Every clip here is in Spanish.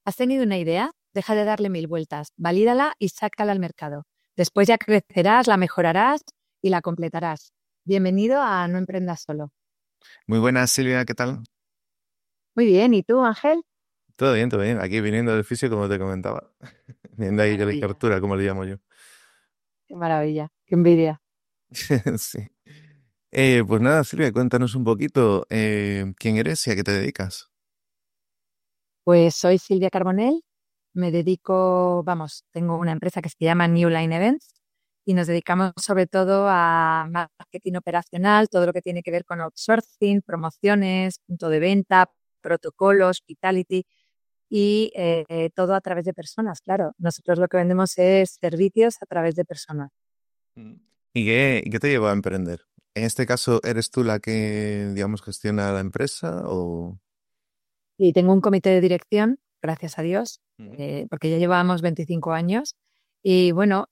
¿Has tenido una idea? Deja de darle mil vueltas, valídala y sácala al mercado. Después ya crecerás, la mejorarás y la completarás. Bienvenido a No Emprendas Solo. Muy buenas, Silvia, ¿qué tal? Muy bien, ¿y tú, Ángel? Todo bien, todo bien. Aquí viniendo del fisio, como te comentaba. Viendo ahí que la Maravilla, cartura, como le llamo yo. qué maravilla, qué envidia. Sí. Pues nada, Silvia, cuéntanos un poquito quién eres y a qué te dedicas. Pues soy Silvia Carbonell, me dedico, tengo una empresa que se llama New Line Events y nos dedicamos sobre todo a marketing operacional, todo lo que tiene que ver con outsourcing, promociones, punto de venta, protocolos, hospitality y todo a través de personas, claro. Nosotros lo que vendemos es servicios a través de personas. Mm. ¿Y qué te llevó a emprender? En este caso, ¿eres tú la que, digamos, gestiona la empresa o...? Y tengo un comité de dirección, gracias a Dios, Ujú. porque ya llevábamos 25 años y bueno,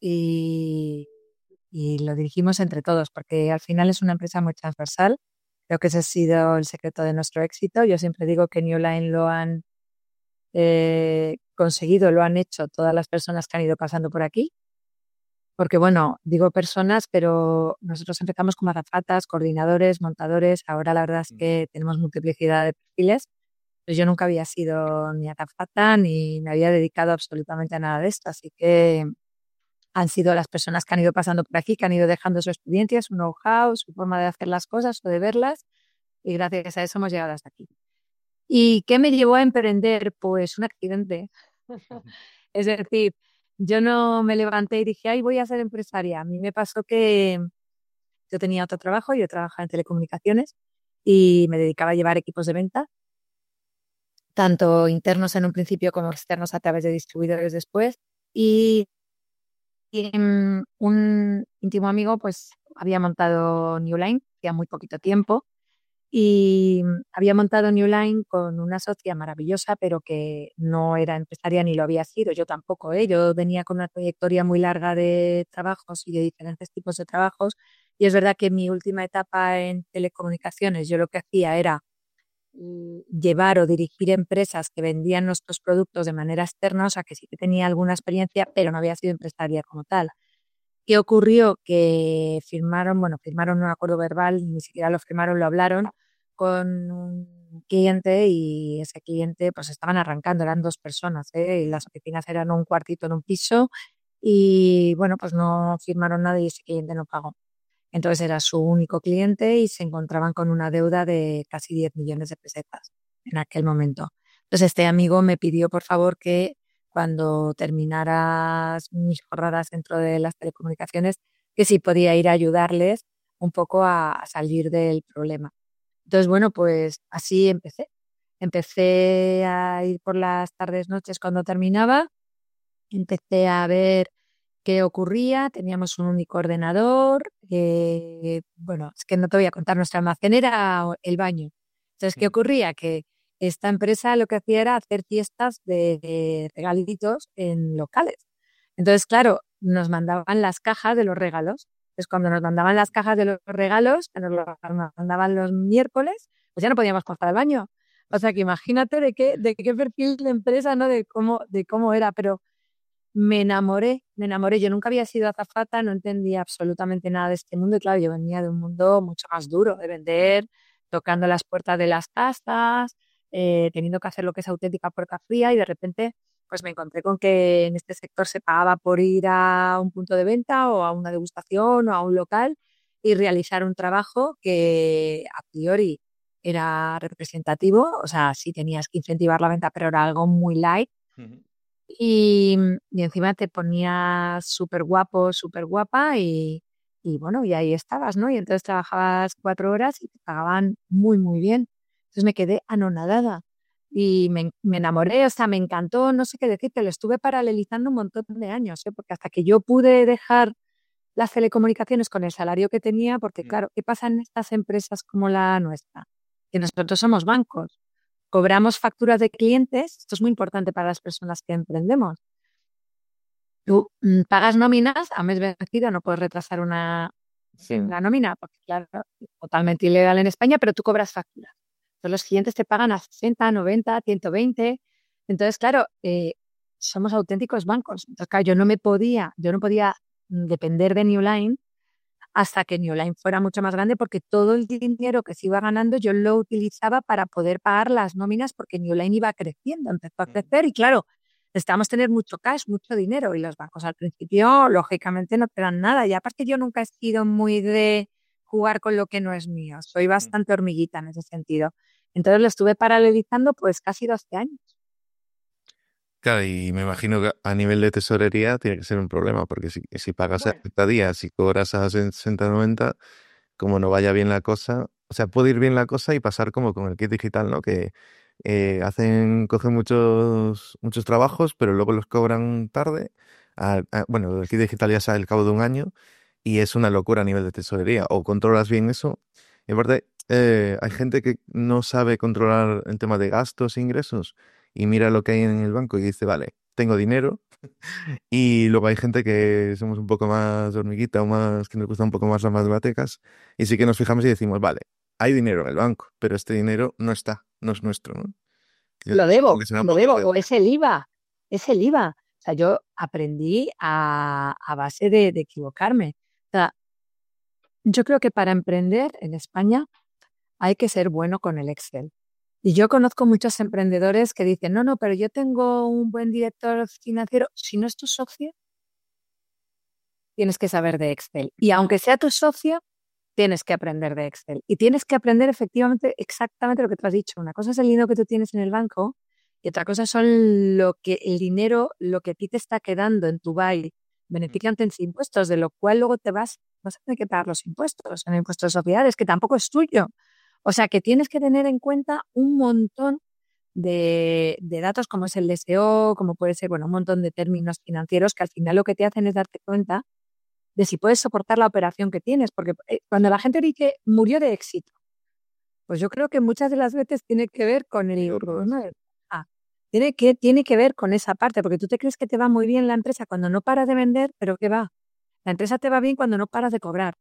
y lo dirigimos entre todos, porque al final es una empresa muy transversal. Creo que ese ha sido el secreto de nuestro éxito. Yo siempre digo que New Line lo han conseguido, lo han hecho todas las personas que han ido pasando por aquí. Porque bueno, digo personas, pero nosotros empezamos como azafatas, coordinadores, montadores. Ahora la verdad es Ujú. que tenemos multiplicidad de perfiles. Pues yo nunca había sido ni azafata ni me había dedicado absolutamente a nada de esto. Así que han sido las personas que han ido pasando por aquí, que han ido dejando su experiencia, su know-how, su forma de hacer las cosas o de verlas. Y gracias a eso hemos llegado hasta aquí. ¿Y qué me llevó a emprender? Pues un accidente. Es decir, yo no me levanté y dije, ay, voy a ser empresaria. A mí me pasó que yo tenía otro trabajo, yo trabajaba en telecomunicaciones y me dedicaba a llevar equipos de venta, tanto internos en un principio como externos a través de distribuidores después. Y, un íntimo amigo pues había montado New Line, hacía muy poquito tiempo, y había montado New Line con una socia maravillosa, pero que no era empresaria ni lo había sido, yo tampoco, ¿eh? Yo venía con una trayectoria muy larga de trabajos y de diferentes tipos de trabajos, y es verdad que en mi última etapa en telecomunicaciones yo lo que hacía era llevar o dirigir empresas que vendían nuestros productos de manera externa, o sea que sí que tenía alguna experiencia, pero no había sido empresaria como tal. ¿Qué ocurrió? Que firmaron un acuerdo verbal, ni siquiera lo firmaron, lo hablaron con un cliente y ese cliente pues estaban arrancando, eran dos personas, ¿eh? Y las oficinas eran un cuartito en un piso y bueno, pues no firmaron nada y ese cliente no pagó. Entonces era su único cliente y se encontraban con una deuda de casi 10 millones de pesetas en aquel momento. Entonces este amigo me pidió por favor que cuando terminara mis jornadas dentro de las telecomunicaciones, que si podía ir a ayudarles un poco a salir del problema. Entonces, bueno, pues así empecé. Empecé a ir por las tardes, noches cuando terminaba, empecé a ver qué ocurría. Teníamos un único ordenador. Bueno, es que no te voy a contar, nuestra almacén era el baño. Entonces, ¿qué Mm. ocurría? Que esta empresa lo que hacía era hacer fiestas de regalitos en locales. Entonces, claro, nos mandaban las cajas de los regalos. Entonces, cuando nos mandaban las cajas de los regalos, que nos mandaban los miércoles, pues ya no podíamos pasar al baño. O sea que imagínate de qué perfil de empresa, ¿no? De cómo era, pero me enamoré, me enamoré. Yo nunca había sido azafata, no entendía absolutamente nada de este mundo. Y claro, yo venía de un mundo mucho más duro, de vender, tocando las puertas de las casas, teniendo que hacer lo que es auténtica puerta fría y de repente pues me encontré con que en este sector se pagaba por ir a un punto de venta o a una degustación o a un local y realizar un trabajo que a priori era representativo, o sea, sí tenías que incentivar la venta, pero era algo muy light Ujú. y encima te ponías súper guapo, súper guapa y bueno, y ahí estabas, ¿no? Y entonces trabajabas 4 horas y te pagaban muy, muy bien. Entonces me quedé anonadada y me enamoré, o sea, me encantó, no sé qué decirte, lo estuve paralelizando un montón de años, ¿eh? Porque hasta que yo pude dejar las telecomunicaciones con el salario que tenía, porque Mm. claro, ¿qué pasa en estas empresas como la nuestra? Que nosotros somos bancos, cobramos facturas de clientes, esto es muy importante para las personas que emprendemos. Tú pagas nóminas a mes vencido, no puedes retrasar Sí. una nómina, porque claro, es totalmente ilegal en España, pero tú cobras facturas. Entonces los clientes te pagan a 60, 90, 120. Entonces, claro, somos auténticos bancos. Entonces, claro, yo no podía depender de New Line hasta que New Line fuera mucho más grande, porque todo el dinero que se iba ganando yo lo utilizaba para poder pagar las nóminas, porque New Line iba creciendo, empezó a crecer y claro, necesitábamos tener mucho cash, mucho dinero y los bancos al principio, lógicamente, no te dan nada. Y aparte yo nunca he sido muy de jugar con lo que no es mío, soy bastante hormiguita en ese sentido. Entonces lo estuve paralelizando pues casi 12 años. Claro, y me imagino que a nivel de tesorería tiene que ser un problema, porque si pagas a Bueno, 30 días y cobras a 60, 90, como no vaya bien la cosa, o sea, puede ir bien la cosa y pasar como con el kit digital, ¿no? Que cogen muchos trabajos, pero luego los cobran tarde. Bueno, el kit digital ya sale al cabo de un año y es una locura a nivel de tesorería. O controlas bien eso. Y aparte, hay gente que no sabe controlar el tema de gastos e ingresos y mira lo que hay en el banco y dice, vale, tengo dinero. Y luego hay gente que somos un poco más hormiguita o más que nos gusta un poco más las matemáticas y sí que nos fijamos y decimos, vale, hay dinero en el banco, pero este dinero no está, no es nuestro, ¿no? Yo supongo que será un lo poco lo debo, de... o es el IVA. O sea, yo aprendí a base de equivocarme. O sea, yo creo que para emprender en España hay que ser bueno con el Excel. Y yo conozco muchos emprendedores que dicen, no, no, pero yo tengo un buen director financiero. Si no es tu socio, tienes que saber de Excel. Y aunque sea tu socio, tienes que aprender de Excel. Y tienes que aprender efectivamente exactamente lo que tú has dicho. Una cosa es el dinero que tú tienes en el banco y otra cosa son el dinero, lo que a ti te está quedando en tu BAI, beneficiante en impuestos, de lo cual luego vas a tener que pagar los impuestos, en impuestos de sociedades, que tampoco es tuyo. O sea que tienes que tener en cuenta un montón de datos como es el DSO, como puede ser, bueno, un montón de términos financieros que al final lo que te hacen es darte cuenta de si puedes soportar la operación que tienes, porque cuando la gente dice murió de éxito, pues yo creo que muchas de las veces tiene que ver con el problema tiene que ver con esa parte, porque tú te crees que te va muy bien la empresa cuando no paras de vender, pero ¿qué va? La empresa te va bien cuando no paras de cobrar,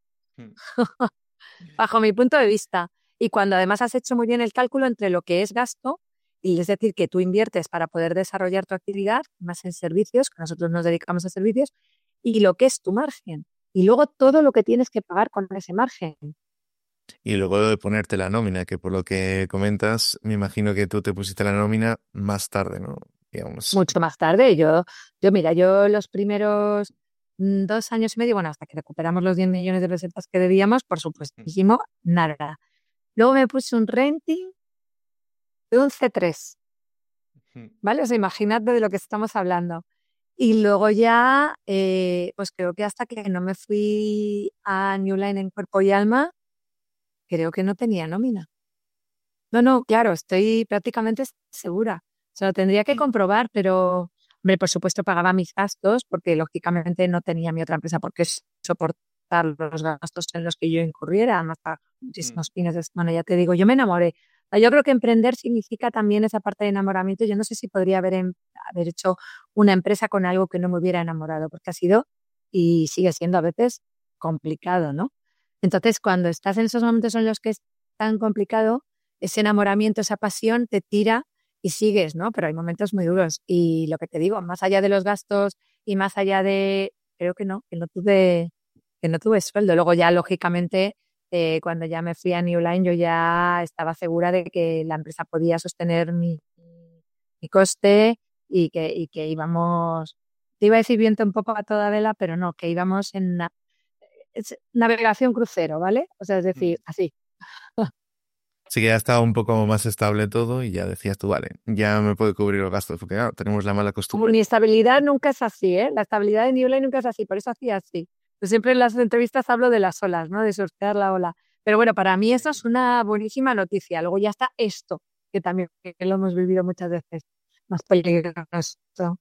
bajo mi punto de vista. Y cuando además has hecho muy bien el cálculo entre lo que es gasto, y es decir, que tú inviertes para poder desarrollar tu actividad, más en servicios, que nosotros nos dedicamos a servicios, y lo que es tu margen. Y luego todo lo que tienes que pagar con ese margen. Y luego de ponerte la nómina, que por lo que comentas, me imagino que tú te pusiste la nómina más tarde, ¿no? Digamos. Mucho más tarde, mira, yo los primeros 2 años y medio, bueno, hasta que recuperamos los 10 millones de pesetas que debíamos, por supuestísimo, nada. Luego me puse un renting de un C3, ¿vale? O sea, imagínate de lo que estamos hablando. Y luego ya, pues creo que hasta que no me fui a New Line en cuerpo y alma, creo que no tenía nómina. No, no, claro, estoy prácticamente segura. O sea, lo tendría que comprobar, pero, hombre, por supuesto pagaba mis gastos porque lógicamente no tenía mi otra empresa por qué soportar los gastos en los que yo incurriera, más muchísimos fines de semana. Ya te digo, yo me enamoré. O sea, yo creo que emprender significa también esa parte de enamoramiento. Yo no sé si podría haber hecho una empresa con algo que no me hubiera enamorado, porque ha sido y sigue siendo a veces complicado, ¿no? Entonces, cuando estás en esos momentos en los que es tan complicado, ese enamoramiento, esa pasión te tira y sigues, ¿no? Pero hay momentos muy duros. Y lo que te digo, más allá de los gastos y más allá creo que no tuve sueldo. Luego ya, lógicamente, cuando ya me fui a New Line, yo ya estaba segura de que la empresa podía sostener mi coste y que íbamos, te iba a decir viento un poco a toda vela, pero no, que íbamos en navegación crucero, ¿vale? O sea, es decir, así. Sí que ya estaba un poco más estable todo y ya decías tú, vale, ya me puedo cubrir los gastos, porque claro, tenemos la mala costumbre. Mi estabilidad nunca es así, ¿eh? La estabilidad de New Line nunca es así, por eso hacía así. Yo siempre en las entrevistas hablo de las olas, ¿no? De surfear la ola. Pero bueno, para mí eso es una buenísima noticia. Luego ya está esto, que también que lo hemos vivido muchas veces, más peligroso.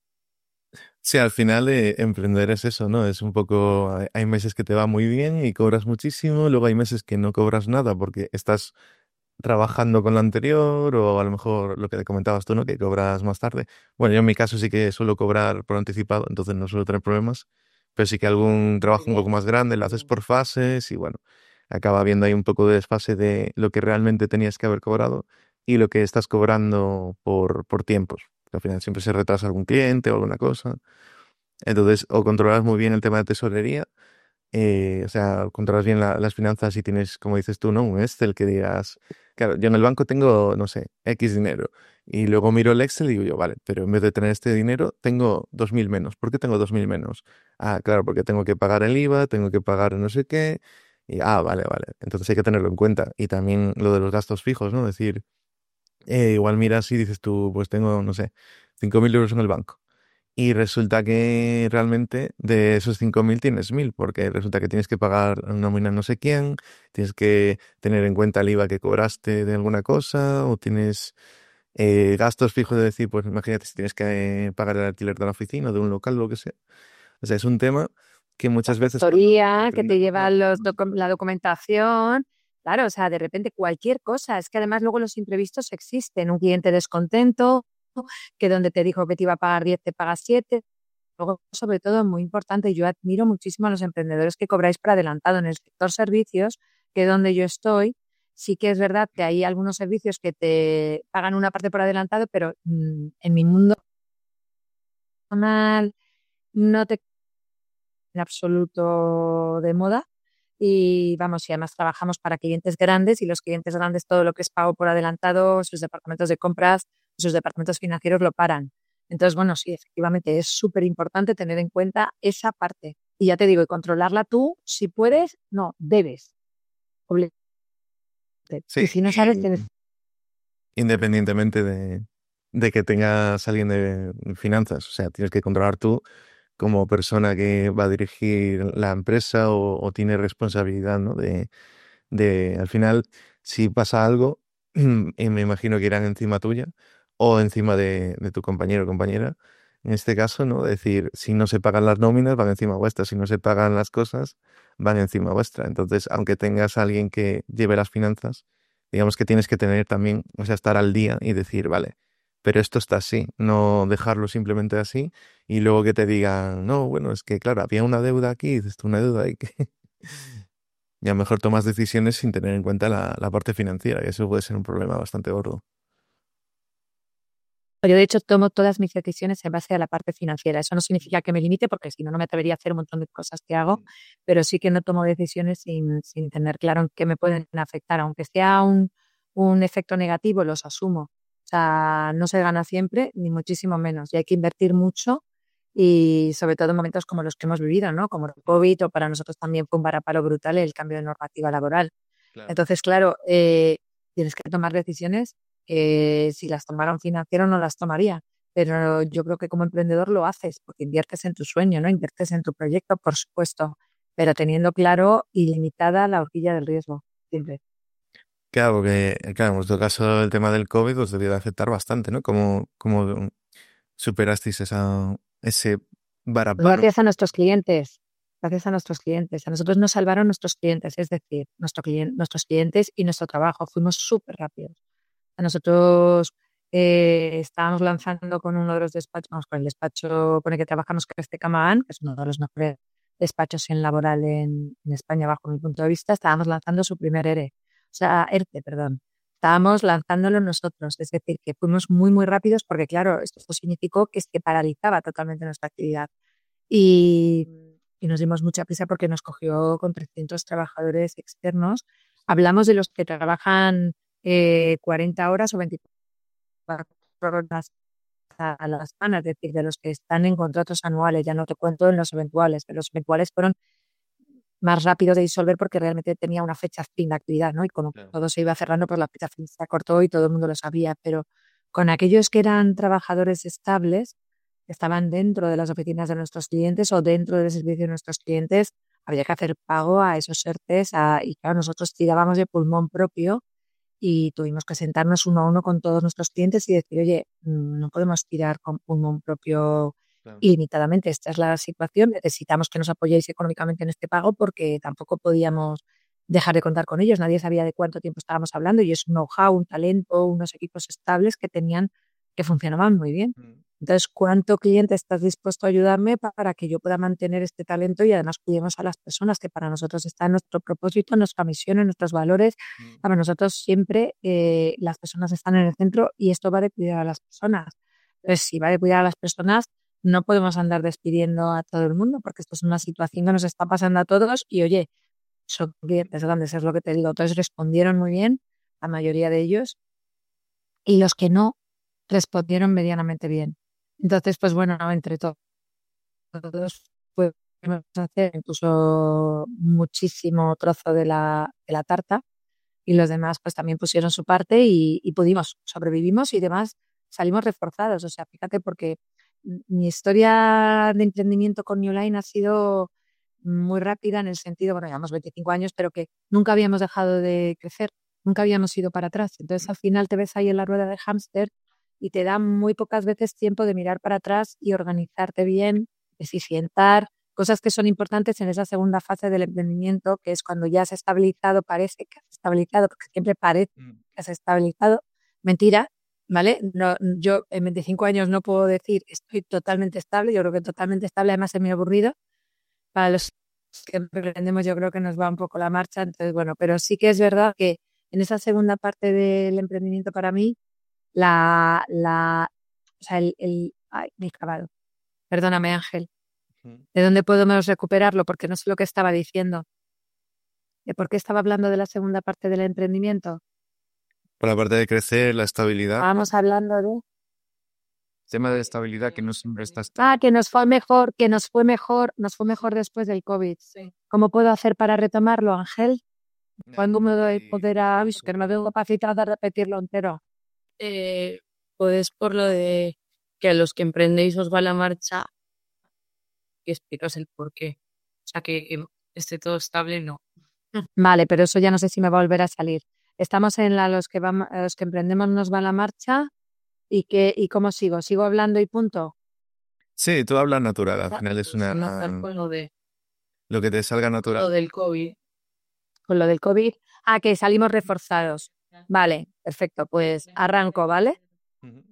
Sí, al final emprender es eso, ¿no? Es un poco, hay meses que te va muy bien y cobras muchísimo, luego hay meses que no cobras nada porque estás trabajando con lo anterior o a lo mejor lo que te comentabas tú, ¿no? Que cobras más tarde. Bueno, yo en mi caso sí que suelo cobrar por anticipado, entonces no suelo tener problemas, pero sí que algún trabajo Muy un poco bien. más grande lo haces por fases y bueno, acaba habiendo ahí un poco de desfase de lo que realmente tenías que haber cobrado y lo que estás cobrando por tiempos. que al final siempre se retrasa algún cliente o alguna cosa. Entonces, o controlas muy bien el tema de tesorería, o sea, controlas bien las finanzas y tienes, como dices tú, ¿no? Un Excel que digas, claro, yo en el banco tengo, no sé, X dinero. Y luego miro el Excel y digo yo, vale, pero en vez de tener este dinero, tengo 2.000 menos. ¿Por qué tengo 2.000 menos? Ah, claro, porque tengo que pagar el IVA, tengo que pagar no sé qué. Y, vale, vale. Entonces hay que tenerlo en cuenta. Y también lo de los gastos fijos, ¿no? Es decir, igual miras y dices tú, pues tengo, no sé, 5.000 euros en el banco. Y resulta que realmente de esos 5.000 tienes 1.000, porque resulta que tienes que pagar nómina a no sé quién, tienes que tener en cuenta el IVA que cobraste de alguna cosa, o tienes gastos fijos de decir, pues imagínate si tienes que pagar el alquiler de la oficina, de un local, lo que sea. O sea, es un tema que muchas veces cuando Gestoría, que te emprendemos lleva no... la documentación. Claro, o sea, de repente cualquier cosa. Es que además luego los imprevistos existen. Un cliente descontento, que donde te dijo que te iba a pagar 10 te paga 7. Luego, sobre todo, muy importante, yo admiro muchísimo a los emprendedores que cobráis por adelantado en el sector servicios, que es donde yo estoy. Sí que es verdad que hay algunos servicios que te pagan una parte por adelantado, pero en mi mundo personal no te en absoluto de moda. Y vamos, y además trabajamos para clientes grandes y los clientes grandes todo lo que es pago por adelantado, sus departamentos de compras, sus departamentos financieros lo paran. Entonces, bueno, sí, efectivamente es súper importante tener en cuenta esa parte. Y ya te digo, y controlarla tú, si puedes, no, debes. Obligarte. Y Sí, si no sabes, tienes. independientemente de que tengas alguien de finanzas, o sea, tienes que controlar tú como persona que va a dirigir la empresa o tiene responsabilidad, ¿no? Al final, si pasa algo, y me imagino que irán encima tuya o encima de tu compañero o compañera. En este caso, ¿no? Decir, si no se pagan las nóminas, van encima vuestra. Si no se pagan las cosas, van encima vuestra. Entonces, aunque tengas a alguien que lleve las finanzas, digamos que tienes que tener también, o sea, estar al día y decir, vale, pero esto está así, no dejarlo simplemente así y luego que te digan, no, bueno, es que claro, había una deuda aquí, y dices tú, una deuda ahí que... Y a lo mejor tomas decisiones sin tener en cuenta la parte financiera, y eso puede ser un problema bastante gordo. Yo, de hecho, tomo todas mis decisiones en base a la parte financiera. Eso no significa que me limite, porque si no, no me atrevería a hacer un montón de cosas que hago, pero sí que no tomo decisiones sin tener claro en qué me pueden afectar. Aunque sea un efecto negativo, los asumo. O sea, no se gana siempre, ni muchísimo menos. Y hay que invertir mucho y sobre todo en momentos como los que hemos vivido, ¿no? Como el COVID, o para nosotros también fue un varapalo brutal el cambio de normativa laboral. Claro. Entonces, claro, tienes que tomar decisiones que si las tomara un financiero no las tomaría. Pero yo creo que como emprendedor lo haces porque inviertes en tu sueño, ¿no? Inviertes en tu proyecto, por supuesto, pero teniendo claro y limitada la horquilla del riesgo, siempre. Claro, porque claro, en vuestro caso el tema del COVID os debió de afectar bastante, ¿no? ¿Cómo superasteis ese varapalo? Gracias a nuestros clientes, gracias a nuestros clientes. A nosotros nos salvaron nuestros clientes, es decir, nuestros clientes y nuestro trabajo. Fuimos súper rápidos. A nosotros estábamos lanzando con uno de los despachos, vamos, con el despacho con el que trabajamos, que es Tecamaán, que es uno de los mejores despachos en laboral en España, bajo mi punto de vista. Estábamos lanzando su primer o sea, ERTE, perdón. Estábamos lanzándolo nosotros, es decir, que fuimos muy, muy rápidos porque, claro, esto significó que se paralizaba totalmente nuestra actividad. Y, y nos dimos mucha prisa porque nos cogió con 300 trabajadores externos. Hablamos de los que trabajan 40 horas o 24 horas a la semana, es decir, de los que están en contratos anuales, ya no te cuento en los eventuales, pero los eventuales fueron más rápidos de disolver porque realmente tenía una fecha fin de actividad, ¿no? Y como Claro. todo se iba cerrando, pues la fecha fin se acortó y todo el mundo lo sabía, pero con aquellos que eran trabajadores estables, que estaban dentro de las oficinas de nuestros clientes o dentro del servicio de nuestros clientes, había que hacer pago a esos ERTES y claro, nosotros tirábamos de pulmón propio y tuvimos que sentarnos uno a uno con todos nuestros clientes y decir, oye, no podemos tirar con pulmón propio Claro. ilimitadamente. Esta es la situación. Necesitamos que nos apoyéis económicamente en este pago porque tampoco podíamos dejar de contar con ellos. Nadie sabía de cuánto tiempo estábamos hablando y es un know-how, un talento, unos equipos estables que tenían, que funcionaban muy bien. Mm. Entonces, ¿cuánto cliente estás dispuesto a ayudarme para que yo pueda mantener este talento y además cuidemos a las personas, que para nosotros está en nuestro propósito, en nuestra misión, en nuestros valores? Mm. Para nosotros siempre las personas están en el centro y esto va de cuidar a las personas. Entonces, si va de cuidar a las personas, no podemos andar despidiendo a todo el mundo porque esto es una situación que nos está pasando a todos y, oye, son clientes grandes, es lo que te digo. Entonces respondieron muy bien, la mayoría de ellos, y los que no respondieron medianamente bien. Entonces, pues bueno, entre todos pudimos hacer incluso muchísimo trozo de la tarta y los demás pues también pusieron su parte y pudimos, sobrevivimos y demás salimos reforzados. O sea, fíjate, porque mi historia de emprendimiento con New Line ha sido muy rápida en el sentido, bueno, llevamos 25 años, pero que nunca habíamos dejado de crecer, nunca habíamos ido para atrás. Entonces, al final te ves ahí en la rueda de hámster y te da muy pocas veces tiempo de mirar para atrás y organizarte bien, eficientar, cosas que son importantes en esa segunda fase del emprendimiento, que es cuando ya has estabilizado, parece que has estabilizado, porque siempre parece que has estabilizado. Mentira, ¿vale? No, yo en 25 años no puedo decir estoy totalmente estable, yo creo que totalmente estable, además es muy aburrido. Para los que emprendemos yo creo que nos va un poco la marcha, entonces bueno, pero sí que es verdad que en esa segunda parte del emprendimiento para mí, o sea, ay, me he acabado. Perdóname, Ángel. ¿De dónde podemos recuperarlo? Porque no sé lo que estaba diciendo. ¿De por qué estaba hablando de la segunda parte del emprendimiento? Por la parte de crecer, la estabilidad. Estábamos hablando de... Tema de estabilidad que no siempre está Ah, que nos fue mejor, nos fue mejor después del COVID. Sí. ¿Cómo puedo hacer para retomarlo, Ángel? ¿Cuándo me doy poder a... poco que no me veo capacitada de repetirlo entero? Pues por lo de que a los que emprendéis os va la marcha y explicaos el por qué. O sea, que esté todo estable, no. Vale, pero eso ya no sé si me va a volver a salir. Estamos en los que emprendemos nos va la marcha y cómo sigo. ¿Sigo hablando y punto? Sí, tú hablas natural, al final es Pues empezar con lo que te salga lo natural. del COVID. Con lo del COVID. Ah, que salimos reforzados. Vale, perfecto. Pues arranco, ¿vale? Ujú.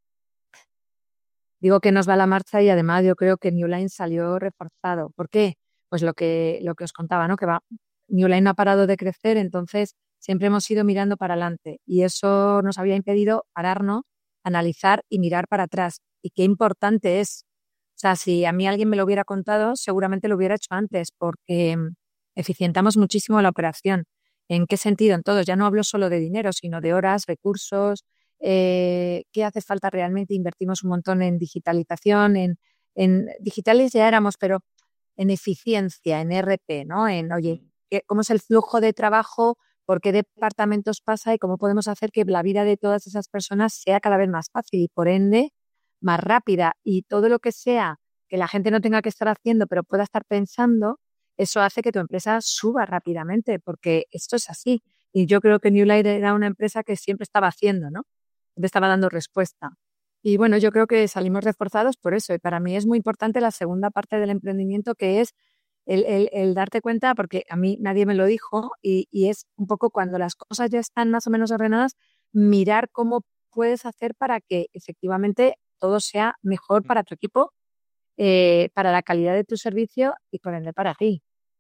Digo que nos va la marcha y además yo creo que New Line salió reforzado. ¿Por qué? Pues lo que os contaba, ¿no? Que New Line no ha parado de crecer, entonces siempre hemos ido mirando para adelante y eso nos había impedido pararnos, analizar y mirar para atrás. Y qué importante es. O sea, si a mí alguien me lo hubiera contado, seguramente lo hubiera hecho antes, porque eficientamos muchísimo la operación. ¿En qué sentido? En todos. Ya no hablo solo de dinero, sino de horas, recursos, qué hace falta realmente. Invertimos un montón en digitalización, en digitales ya éramos, pero en eficiencia, en RP, ¿no? En, oye, ¿cómo es el flujo de trabajo? ¿Por qué departamentos pasa? Y cómo podemos hacer que la vida de todas esas personas sea cada vez más fácil y, por ende, más rápida. Y todo lo que sea que la gente no tenga que estar haciendo, pero pueda estar pensando, eso hace que tu empresa suba rápidamente, porque esto es así. Y yo creo que New Light era una empresa que siempre estaba haciendo, ¿no? Siempre estaba dando respuesta. Y bueno, yo creo que salimos reforzados por eso. Y para mí es muy importante la segunda parte del emprendimiento, que es el darte cuenta, porque a mí nadie me lo dijo, y es un poco cuando las cosas ya están más o menos ordenadas, mirar cómo puedes hacer para que efectivamente todo sea mejor para tu equipo, para la calidad de tu servicio y por ende para ti.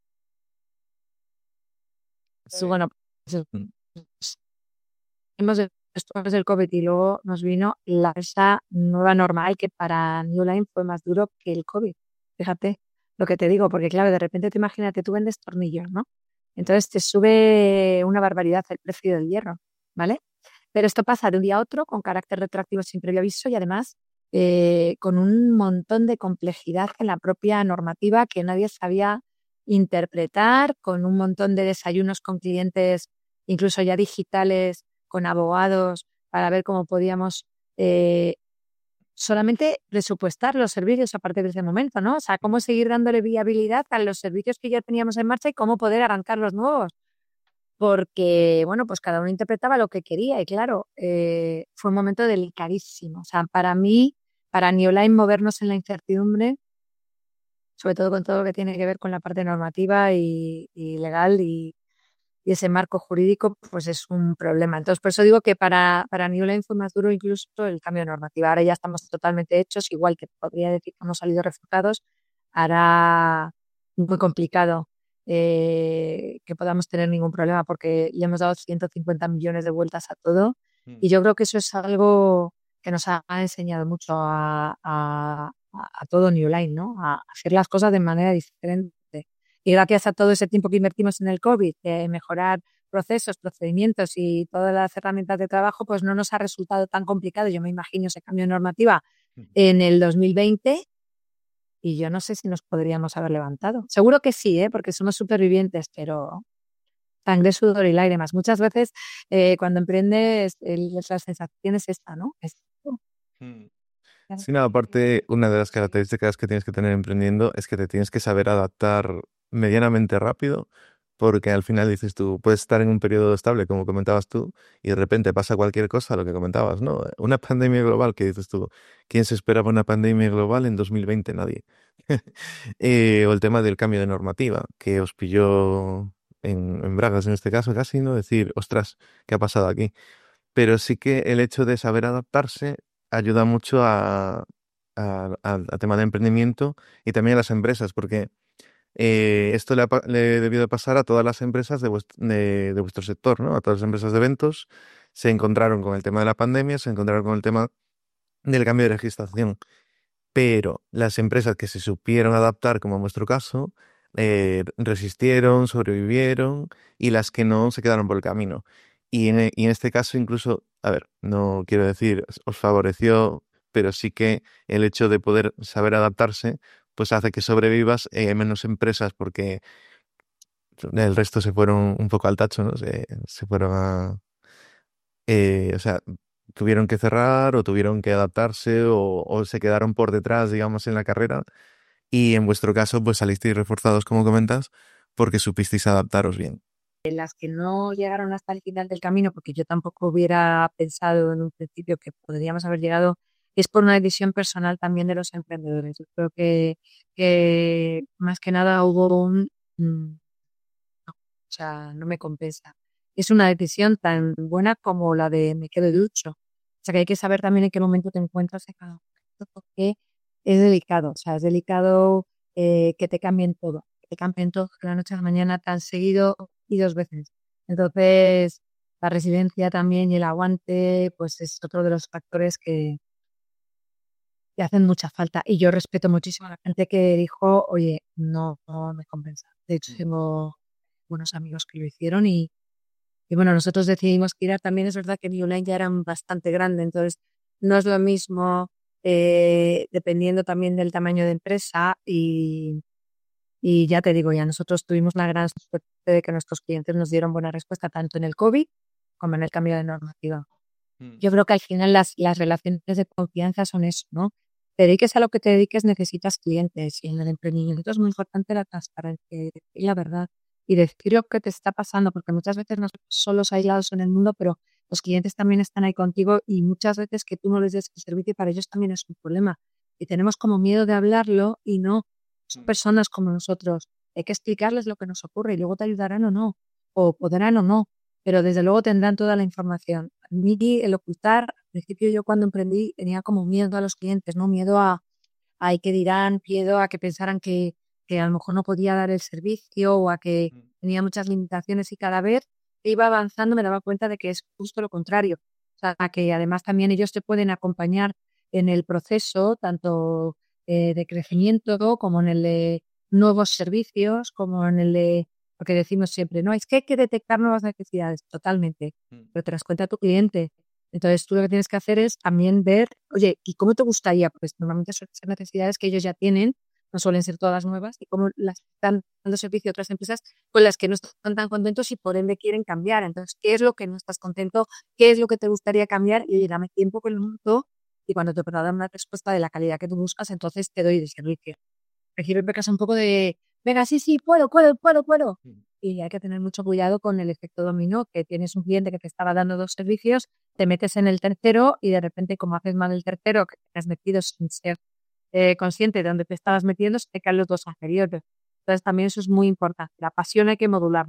Sí. Bueno, pues, Mm. hemos después del COVID y luego nos vino esa nueva normal que para New Line fue más duro que el COVID. Fíjate lo que te digo, porque claro, de repente te imagínate, tú vendes tornillos, ¿no? Entonces te sube una barbaridad el precio del hierro, ¿vale? Pero esto pasa de un día a otro con carácter retroactivo sin previo aviso y además con un montón de complejidad en la propia normativa que nadie sabía interpretar, con un montón de desayunos con clientes, incluso ya digitales, con abogados, para ver cómo podíamos solamente presupuestar los servicios a partir de ese momento, ¿no? O sea, cómo seguir dándole viabilidad a los servicios que ya teníamos en marcha y cómo poder arrancar los nuevos. Porque, bueno, pues cada uno interpretaba lo que quería y claro, fue un momento delicadísimo. O sea, para mí, para Neoline, movernos en la incertidumbre, sobre todo con todo lo que tiene que ver con la parte normativa y legal y ese marco jurídico, pues es un problema. Entonces, por eso digo que para New Line fue más duro incluso el cambio de normativa. Ahora ya estamos totalmente hechos, igual que podría decir que hemos salido reforzados, hará muy complicado que podamos tener ningún problema porque le hemos dado 150 millones de vueltas a todo y yo creo que eso es algo que nos ha enseñado mucho a todo New Line, ¿no? A hacer las cosas de manera diferente. Y gracias a todo ese tiempo que invertimos en el COVID, de mejorar procesos, procedimientos y todas las herramientas de trabajo, pues no nos ha resultado tan complicado. Yo me imagino ese cambio de normativa en el 2020 y yo no sé si nos podríamos haber levantado. Seguro que sí, porque somos supervivientes, pero sangre, sudor y lágrimas. Muchas veces cuando emprendes la sensación es esta, ¿no? Mm. Sí, no, aparte, una de las características que tienes que tener emprendiendo es que te tienes que saber adaptar medianamente rápido, porque al final dices tú, puedes estar en un periodo estable, como comentabas tú, y de repente pasa cualquier cosa, lo que comentabas, ¿no? Una pandemia global, que dices tú, ¿quién se esperaba una pandemia global en 2020? Nadie. O el tema del cambio de normativa, que os pilló en bragas en este caso, casi, ¿no? Decir, ostras, ¿qué ha pasado aquí? Pero sí que el hecho de saber adaptarse ayuda mucho a tema de emprendimiento y también a las empresas, porque esto le ha debido de pasar a todas las empresas de vuestro sector, ¿no? A todas las empresas de eventos se encontraron con el tema de la pandemia, se encontraron con el tema del cambio de legislación. Pero las empresas que se supieron adaptar, como en vuestro caso, resistieron, sobrevivieron y las que no se quedaron por el camino. Y en este caso incluso, a ver, no quiero decir os favoreció, pero sí que el hecho de poder saber adaptarse, pues hace que sobrevivas. Hay menos empresas porque el resto se fueron un poco al tacho, ¿no? Se fueron o sea, tuvieron que cerrar o tuvieron que adaptarse o se quedaron por detrás, digamos, en la carrera. Y en vuestro caso, pues salisteis reforzados, como comentas, porque supisteis adaptaros bien. Las que no llegaron hasta el final del camino, porque yo tampoco hubiera pensado en un principio que podríamos haber llegado, es por una decisión personal también de los emprendedores. Yo creo que más que nada hubo o sea, no me compensa. Es una decisión tan buena como la de me quedo ducho. O sea, que hay que saber también en qué momento te encuentras en cada momento, porque es delicado. O sea, es delicado que te cambien todo. Que te cambien todo de la noche a la mañana tan seguido y dos veces. Entonces, la resiliencia también y el aguante, pues es otro de los factores que hacen mucha falta. Y yo respeto muchísimo a la gente que dijo, oye, no me compensa. De hecho, tengo buenos amigos que lo hicieron y bueno, nosotros decidimos girar. También es verdad que New Line ya eran bastante grande, entonces no es lo mismo dependiendo también del tamaño de empresa y ya te digo, ya nosotros tuvimos la gran suerte de que nuestros clientes nos dieron buena respuesta tanto en el COVID como en el cambio de normativa. Yo creo que al final las relaciones de confianza son eso, ¿no? Te dediques a lo que te dediques, necesitas clientes. Y en el emprendimiento es muy importante la transparencia y decir la verdad y decir lo que te está pasando, porque muchas veces no somos solos aislados en el mundo, pero los clientes también están ahí contigo y muchas veces que tú no les des el servicio para ellos también es un problema. Y tenemos como miedo de hablarlo y no, son personas como nosotros. Hay que explicarles lo que nos ocurre y luego te ayudarán o no, o podrán o no, pero desde luego tendrán toda la información. A mí el ocultar, al principio yo cuando emprendí tenía como miedo a los clientes, ¿no? Miedo a qué dirán, miedo a que pensaran que a lo mejor no podía dar el servicio o a que tenía muchas limitaciones y cada vez que iba avanzando me daba cuenta de que es justo lo contrario. O sea, que además también ellos te pueden acompañar en el proceso, tanto de crecimiento como en el de nuevos servicios, como en el de porque decimos siempre, no, es que hay que detectar nuevas necesidades, totalmente, pero te das cuenta a tu cliente. Entonces tú lo que tienes que hacer es también ver, oye, ¿y cómo te gustaría? Pues normalmente suelen ser necesidades que ellos ya tienen, no suelen ser todas nuevas, y cómo las están dando servicio a otras empresas con las que no están tan contentos y por ende quieren cambiar. Entonces, ¿qué es lo que no estás contento? ¿Qué es lo que te gustaría cambiar? Y oye, dame tiempo que lo monto y cuando te pueda dar una respuesta de la calidad que tú buscas, entonces te doy de servicio. Recibe becas un poco de, venga, sí, sí, puedo. Y hay que tener mucho cuidado con el efecto dominó, que tienes un cliente que te estaba dando dos servicios, te metes en el tercero y de repente, como haces mal el tercero, que te has metido sin ser consciente de dónde te estabas metiendo, se te caen los dos anteriores. Entonces también eso es muy importante. La pasión hay que modularla.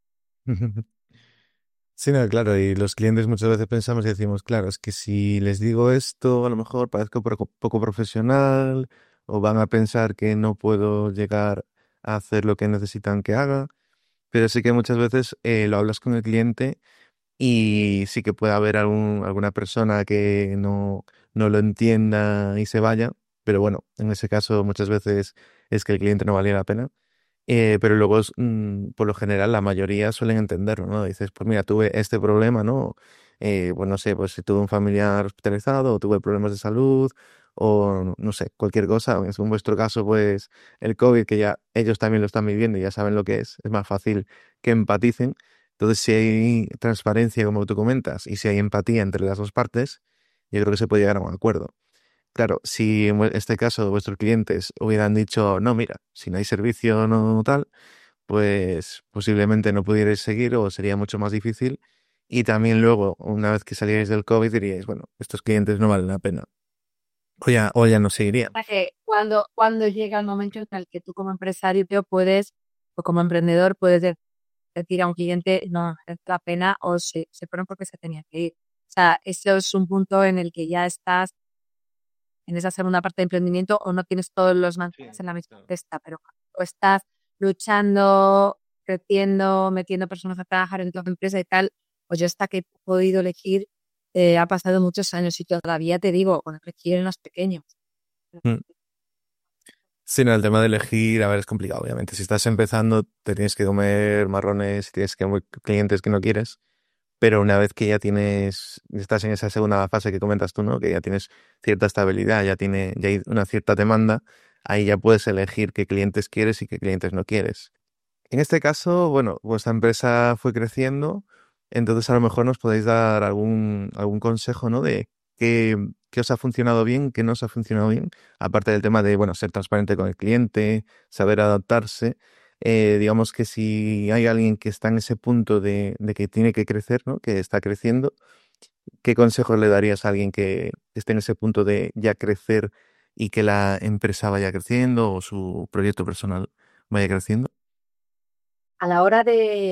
Sí, no, claro, y los clientes muchas veces pensamos y decimos, claro, es que si les digo esto, a lo mejor parezco poco profesional o van a pensar que no puedo llegar a hacer lo que necesitan que haga, pero sí que muchas veces lo hablas con el cliente y sí que puede haber alguna persona que no lo entienda y se vaya, pero bueno, en ese caso muchas veces es que el cliente no valía la pena. Pero luego, por lo general, la mayoría suelen entenderlo, ¿no? Dices, pues mira, tuve este problema, ¿no? Pues no sé, pues si tuve un familiar hospitalizado o tuve problemas de salud o no sé, cualquier cosa. En vuestro caso, pues el COVID, que ya ellos también lo están viviendo y ya saben lo que es más fácil que empaticen. Entonces, si hay transparencia, como tú comentas, y si hay empatía entre las dos partes, yo creo que se puede llegar a un acuerdo. Claro, si en este caso vuestros clientes hubieran dicho, no, mira, si no hay servicio, no tal, pues posiblemente no pudierais seguir o sería mucho más difícil. Y también luego, una vez que salierais del COVID, diríais, bueno, estos clientes no valen la pena. O ya no seguirían. Cuando llega el momento en el que tú como empresario puedes, o como emprendedor, puedes decir a un cliente, no, es la pena, o se fueron porque se tenía que ir. O sea, eso es un punto en el que ya estás en esa segunda parte de emprendimiento o no tienes todos los manzanas en la misma cesta, pero o estás luchando, creciendo, metiendo personas a trabajar en tu empresa y tal, pues yo hasta que he podido elegir, ha pasado muchos años y todavía te digo, cuando elegir en los pequeños. Mm. Sí, no, el tema de elegir, a ver, es complicado, obviamente. Si estás empezando, te tienes que comer marrones, tienes que clientes que no quieres. Pero una vez que ya estás en esa segunda fase que comentas tú, ¿no? Que ya tienes cierta estabilidad, ya hay una cierta demanda, ahí ya puedes elegir qué clientes quieres y qué clientes no quieres. En este caso, bueno, vuestra empresa fue creciendo, entonces a lo mejor nos podéis dar algún consejo, ¿no? De qué os ha funcionado bien, qué no os ha funcionado bien, aparte del tema de, bueno, ser transparente con el cliente, saber adaptarse. Digamos que si hay alguien que está en ese punto de que tiene que crecer, ¿no? Que está creciendo, ¿qué consejos le darías a alguien que esté en ese punto de ya crecer y que la empresa vaya creciendo o su proyecto personal vaya creciendo? A la hora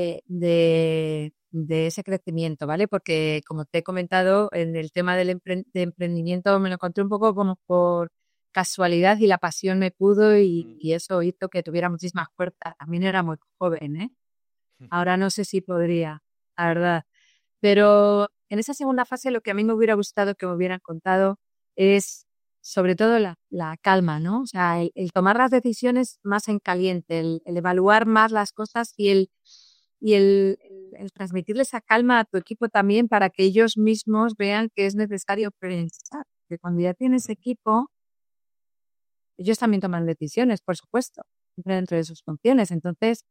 de ese crecimiento, ¿vale? Porque como te he comentado, en el tema de emprendimiento me lo encontré un poco como por casualidad y la pasión me pudo y eso hizo que tuviera muchísimas puertas. También era muy joven, ¿eh? Ahora no sé si podría, la verdad. Pero en esa segunda fase lo que a mí me hubiera gustado que me hubieran contado es sobre todo la calma, ¿no? O sea, el tomar las decisiones más en caliente, el evaluar más las cosas y el transmitirle esa calma a tu equipo también para que ellos mismos vean que es necesario pensar. Que cuando ya tienes equipo, ellos también toman decisiones, por supuesto, siempre dentro de sus funciones. Entonces,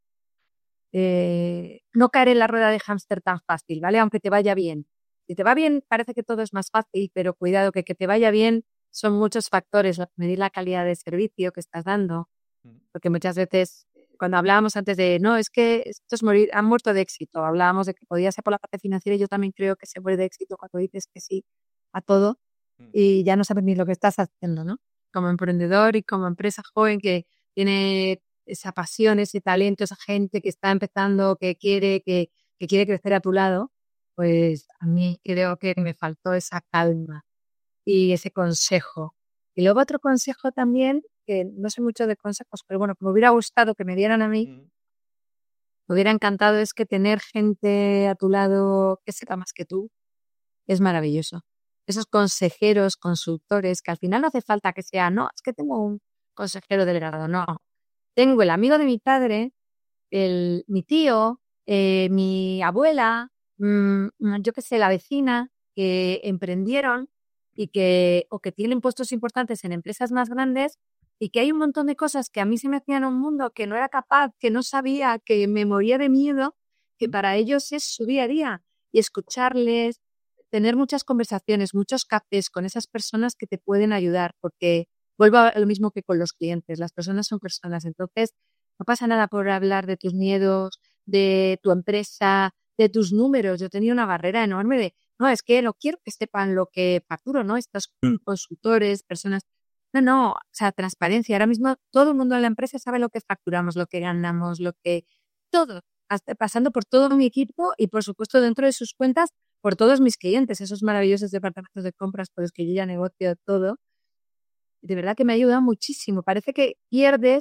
no caer en la rueda de hámster tan fácil, ¿vale? Aunque te vaya bien. Si te va bien, parece que todo es más fácil, pero cuidado que te vaya bien son muchos factores, medir la calidad de servicio que estás dando, porque muchas veces cuando hablábamos antes de, no, es que estos han muerto de éxito, hablábamos de que podía ser por la parte financiera y yo también creo que se muere de éxito cuando dices que sí a todo y ya no sabes ni lo que estás haciendo, ¿no? Como emprendedor y como empresa joven que tiene esa pasión, ese talento, esa gente que está empezando, que quiere crecer a tu lado, pues a mí creo que me faltó esa calma y ese consejo. Y luego otro consejo también, que no sé mucho de consejos, pero bueno, que me hubiera gustado que me dieran a mí, me hubiera encantado, es que tener gente a tu lado que sepa más que tú es maravilloso. Esos consejeros, consultores, que al final no hace falta que sea, no, es que tengo un consejero delegado, no. Tengo el amigo de mi padre, mi tío, mi abuela, yo qué sé, la vecina, que emprendieron o que tienen puestos importantes en empresas más grandes y que hay un montón de cosas que a mí se me hacían un mundo que no era capaz, que no sabía, que me moría de miedo, que para ellos es su día a día. Y escucharles, tener muchas conversaciones, muchos cafés con esas personas que te pueden ayudar, porque vuelvo a lo mismo que con los clientes, las personas son personas, entonces no pasa nada por hablar de tus miedos, de tu empresa, de tus números. Yo tenía una barrera enorme de, no, es que no quiero que sepan lo que facturo, ¿no? Estos consultores, personas. No, o sea, transparencia. Ahora mismo todo el mundo en la empresa sabe lo que facturamos, lo que ganamos, todo, hasta pasando por todo mi equipo y, por supuesto, dentro de sus cuentas, por todos mis clientes, esos maravillosos departamentos de compras por los que yo ya negocio todo. De verdad que me ayuda muchísimo. Parece que pierdes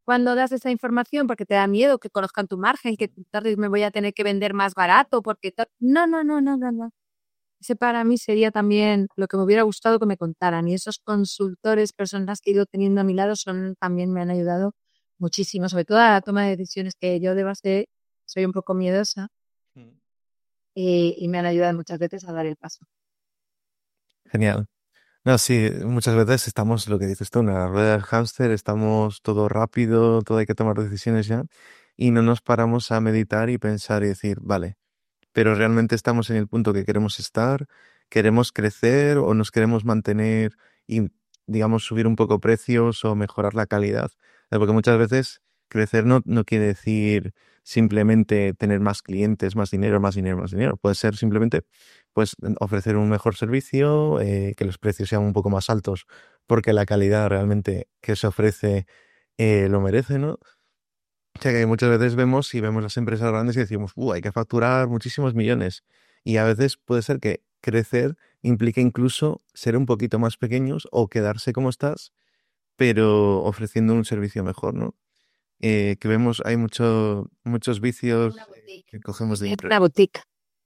cuando das esa información porque te da miedo que conozcan tu margen, que tarde me voy a tener que vender más barato porque no, no, no, no, no, no. Ese para mí sería también lo que me hubiera gustado que me contaran. Y esos consultores, personas que he ido teniendo a mi lado, también me han ayudado muchísimo, sobre todo a la toma de decisiones que yo de base soy un poco miedosa y me han ayudado muchas veces a dar el paso. Genial. No, sí, muchas veces estamos, lo que dices tú, en la rueda del hámster, estamos todo rápido, todo hay que tomar decisiones ya, y no nos paramos a meditar y pensar y decir, vale, pero realmente estamos en el punto que queremos estar, queremos crecer o nos queremos mantener y, digamos, subir un poco precios o mejorar la calidad. Porque muchas veces crecer no quiere decir simplemente tener más clientes, más dinero, más dinero, más dinero. Puede ser simplemente pues ofrecer un mejor servicio, que los precios sean un poco más altos porque la calidad realmente que se ofrece lo merece, ¿no? O sea que muchas veces vemos las empresas grandes y decimos, hay que facturar muchísimos millones. Y a veces puede ser que crecer implique incluso ser un poquito más pequeños o quedarse como estás, pero ofreciendo un servicio mejor, ¿no? Que vemos, hay muchos vicios que cogemos de Una boutique.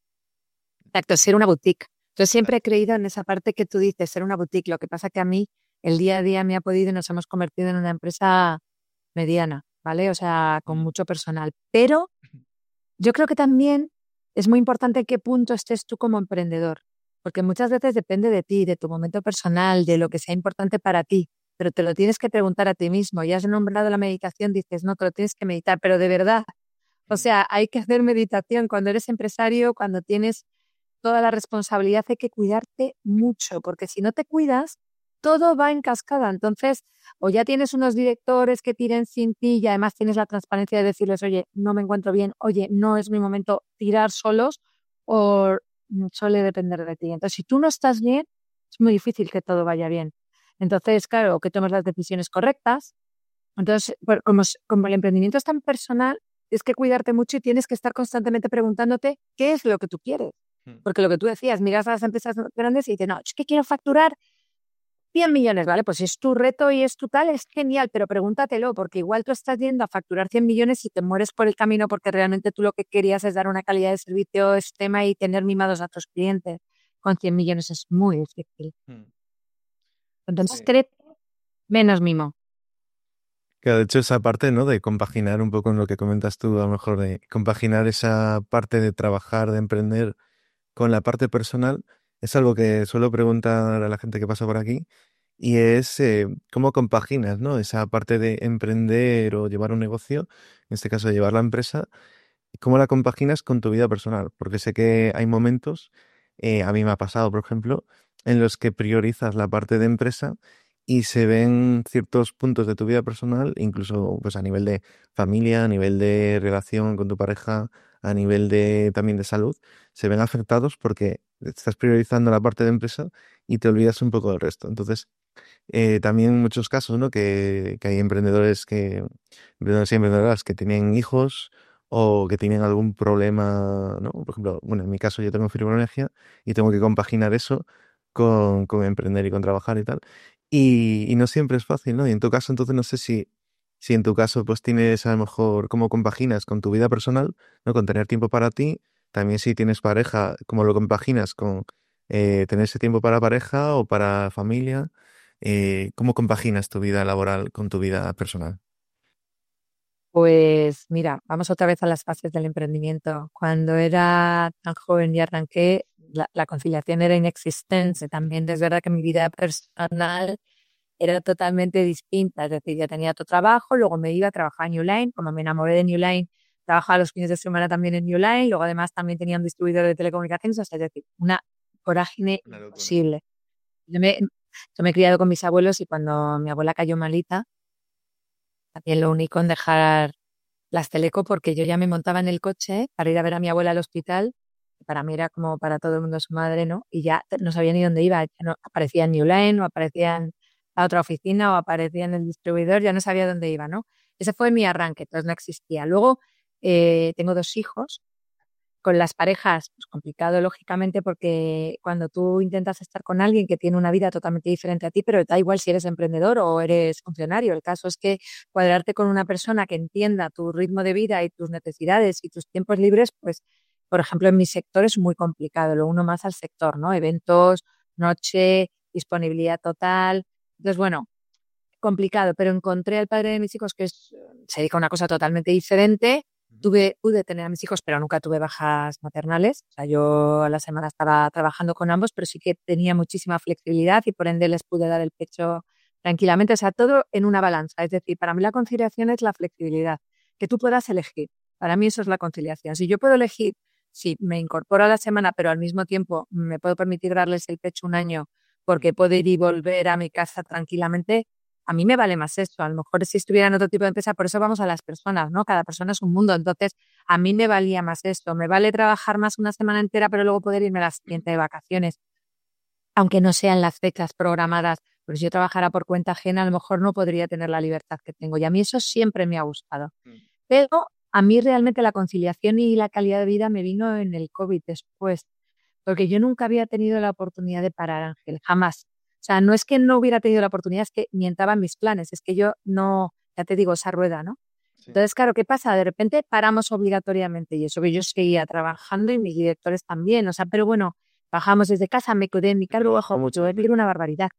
Exacto, ser una boutique. Yo siempre he creído en esa parte que tú dices, ser una boutique. Lo que pasa que a mí el día a día me ha podido y nos hemos convertido en una empresa mediana, ¿vale? O sea, con mucho personal. Pero yo creo que también es muy importante en qué punto estés tú como emprendedor, porque muchas veces depende de ti, de tu momento personal, de lo que sea importante para ti, pero te lo tienes que preguntar a ti mismo. Ya has nombrado la meditación, dices, no, te lo tienes que meditar, pero de verdad, o sea, hay que hacer meditación cuando eres empresario, cuando tienes toda la responsabilidad, hay que cuidarte mucho, porque si no te cuidas, todo va en cascada. Entonces, o ya tienes unos directores que tiren sin ti y además tienes la transparencia de decirles, oye, no me encuentro bien, oye, no es mi momento tirar solos, o suele depender de ti. Entonces, si tú no estás bien, es muy difícil que todo vaya bien. Entonces, claro, que tomes las decisiones correctas. Entonces, como el emprendimiento es tan personal, tienes que cuidarte mucho y tienes que estar constantemente preguntándote qué es lo que tú quieres. Porque lo que tú decías, miras a las empresas grandes y dices, no, es que quiero facturar 100 millones, ¿vale? Pues si es tu reto y es tu tal, es genial, pero pregúntatelo, porque igual tú estás yendo a facturar 100 millones y te mueres por el camino porque realmente tú lo que querías es dar una calidad de servicio extrema y tener mimados a tus clientes. Con 100 millones es muy difícil. Entonces, créete menos mimo. Que de hecho esa parte, ¿no? De compaginar un poco en lo que comentas tú, a lo mejor de compaginar esa parte de trabajar, de emprender con la parte personal, es algo que suelo preguntar a la gente que pasa por aquí y es cómo compaginas, ¿no? Esa parte de emprender o llevar un negocio, en este caso llevar la empresa, ¿cómo la compaginas con tu vida personal? Porque sé que hay momentos, a mí me ha pasado, por ejemplo, en los que priorizas la parte de empresa y se ven ciertos puntos de tu vida personal, incluso pues a nivel de familia, a nivel de relación con tu pareja, a nivel de también de salud, se ven afectados porque estás priorizando la parte de empresa y te olvidas un poco del resto. Entonces, también en muchos casos, ¿no? Que hay emprendedores y emprendedoras que tienen hijos o que tienen algún problema, ¿no? Por ejemplo, bueno, en mi caso yo tengo fibromialgia y tengo que compaginar eso con emprender y con trabajar y tal. Y no siempre es fácil, ¿no? Y en tu caso, entonces no sé si en tu caso pues tienes a lo mejor cómo compaginas con tu vida personal, ¿no? Con tener tiempo para ti. También si tienes pareja, cómo lo compaginas con tener ese tiempo para pareja o para familia. ¿Cómo compaginas tu vida laboral con tu vida personal? Pues mira, vamos otra vez a las fases del emprendimiento. Cuando era tan joven y arranqué, la conciliación era inexistente. También es verdad que mi vida personal era totalmente distinta. Es decir, ya tenía otro trabajo, luego me iba a trabajar en New Line. Como me enamoré de New Line, trabajaba los fines de semana también en New Line. Luego además también tenía un distribuidor de telecomunicaciones. O sea, es decir, una vorágine Una locura. imposible. Yo me he criado con mis abuelos y cuando mi abuela cayó malita, también lo único en dejar las teleco porque yo ya me montaba en el coche para ir a ver a mi abuela al hospital. Para mí era como para todo el mundo su madre, ¿no? Y ya no sabía ni dónde iba. Ya no, aparecía en New Line o aparecía en la otra oficina o aparecía en el distribuidor, ya no sabía dónde iba, ¿no? Ese fue mi arranque, entonces no existía. Luego tengo dos hijos Con las parejas, pues complicado, lógicamente, porque cuando tú intentas estar con alguien que tiene una vida totalmente diferente a ti, pero da igual si eres emprendedor o eres funcionario, el caso es que cuadrarte con una persona que entienda tu ritmo de vida y tus necesidades y tus tiempos libres, pues, por ejemplo, en mi sector es muy complicado, lo uno más al sector, ¿no? Eventos, noche, disponibilidad total. Entonces, bueno, complicado, pero encontré al padre de mis hijos se dedica a una cosa totalmente diferente. Pude tener a mis hijos, pero nunca tuve bajas maternales. O sea, yo a la semana estaba trabajando con ambos, pero sí que tenía muchísima flexibilidad y por ende les pude dar el pecho tranquilamente. O sea, todo en una balanza. Es decir, para mí la conciliación es la flexibilidad, que tú puedas elegir. Para mí eso es la conciliación. Si yo puedo elegir, si me incorporo a la semana, pero al mismo tiempo me puedo permitir darles el pecho un año porque puedo ir y volver a mi casa tranquilamente, a mí me vale más eso. A lo mejor si estuviera en otro tipo de empresa, por eso vamos a las personas, ¿no? Cada persona es un mundo. Entonces, a mí me valía más esto. Me vale trabajar más una semana entera, pero luego poder irme a la siguiente de vacaciones, aunque no sean las fechas programadas. Pero si yo trabajara por cuenta ajena, a lo mejor no podría tener la libertad que tengo. Y a mí eso siempre me ha gustado. Pero a mí realmente la conciliación y la calidad de vida me vino en el COVID después, porque yo nunca había tenido la oportunidad de parar, Ángel, jamás. O sea, no es que no hubiera tenido la oportunidad, es que ni entraba en mis planes, es que yo no, ya te digo, esa rueda, ¿no? Sí. Entonces, claro, ¿qué pasa? De repente paramos obligatoriamente y eso que yo seguía trabajando y mis directores también, o sea, pero bueno, bajamos desde casa, me quedé en mi carro, Trabajó bajo, mucho. yo vivir una barbaridad.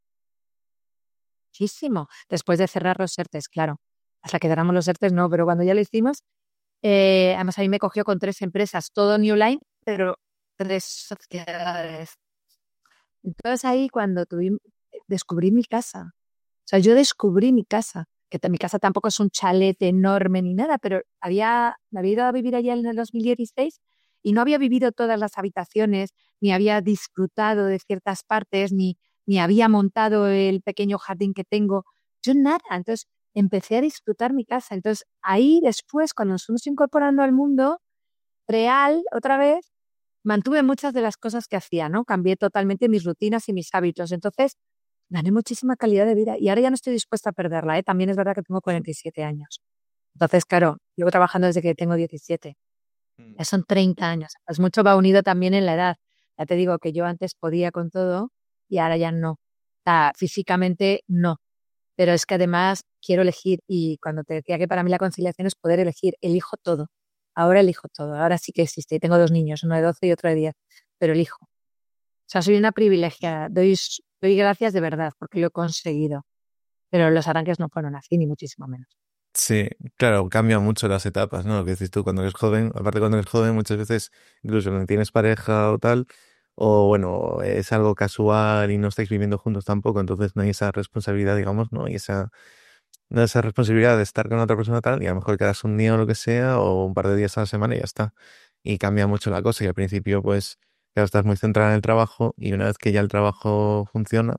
Muchísimo. Después de cerrar los ERTES, claro. Hasta que cerramos los ERTES, no, pero cuando ya lo hicimos, además a mí me cogió con 3 empresas, todo New Line, pero 3 sociedades. Entonces ahí cuando descubrí mi casa. O sea, yo descubrí mi casa, mi casa tampoco es un chalet enorme ni nada, pero me había ido a vivir allá en el 2016 y no había vivido todas las habitaciones, ni había disfrutado de ciertas partes, ni había montado el pequeño jardín que tengo. Yo nada. Entonces empecé a disfrutar mi casa. Entonces ahí después, cuando nos fuimos incorporando al mundo real otra vez, mantuve muchas de las cosas que hacía, ¿no? Cambié totalmente mis rutinas y mis hábitos. Entonces, gané muchísima calidad de vida y ahora ya no estoy dispuesta a perderla, ¿eh? También es verdad que tengo 47 años. Entonces, claro, llevo trabajando desde que tengo 17. Ya son 30 años. Pues mucho va unido también en la edad. Ya te digo que yo antes podía con todo y ahora ya no. O sea, físicamente no. Pero es que además quiero elegir y cuando te decía que para mí la conciliación es poder elegir, elijo todo. Ahora elijo todo. Ahora sí que existe. Y tengo 2 niños, uno de 12 y otro de 10, pero elijo. O sea, soy una privilegiada. Doy gracias de verdad porque lo he conseguido. Pero los arranques no fueron así, ni muchísimo menos. Sí, claro, cambian mucho las etapas, ¿no? Lo que dices tú cuando eres joven, aparte cuando eres joven muchas veces, incluso cuando tienes pareja o tal, o bueno, es algo casual y no estáis viviendo juntos tampoco, entonces no hay esa responsabilidad, digamos, ¿no? Y esa responsabilidad de estar con otra persona tal, y a lo mejor quedas un día o lo que sea, o un par de días a la semana y ya está. Y cambia mucho la cosa, y al principio, pues, claro, estás muy centrada en el trabajo, y una vez que ya el trabajo funciona,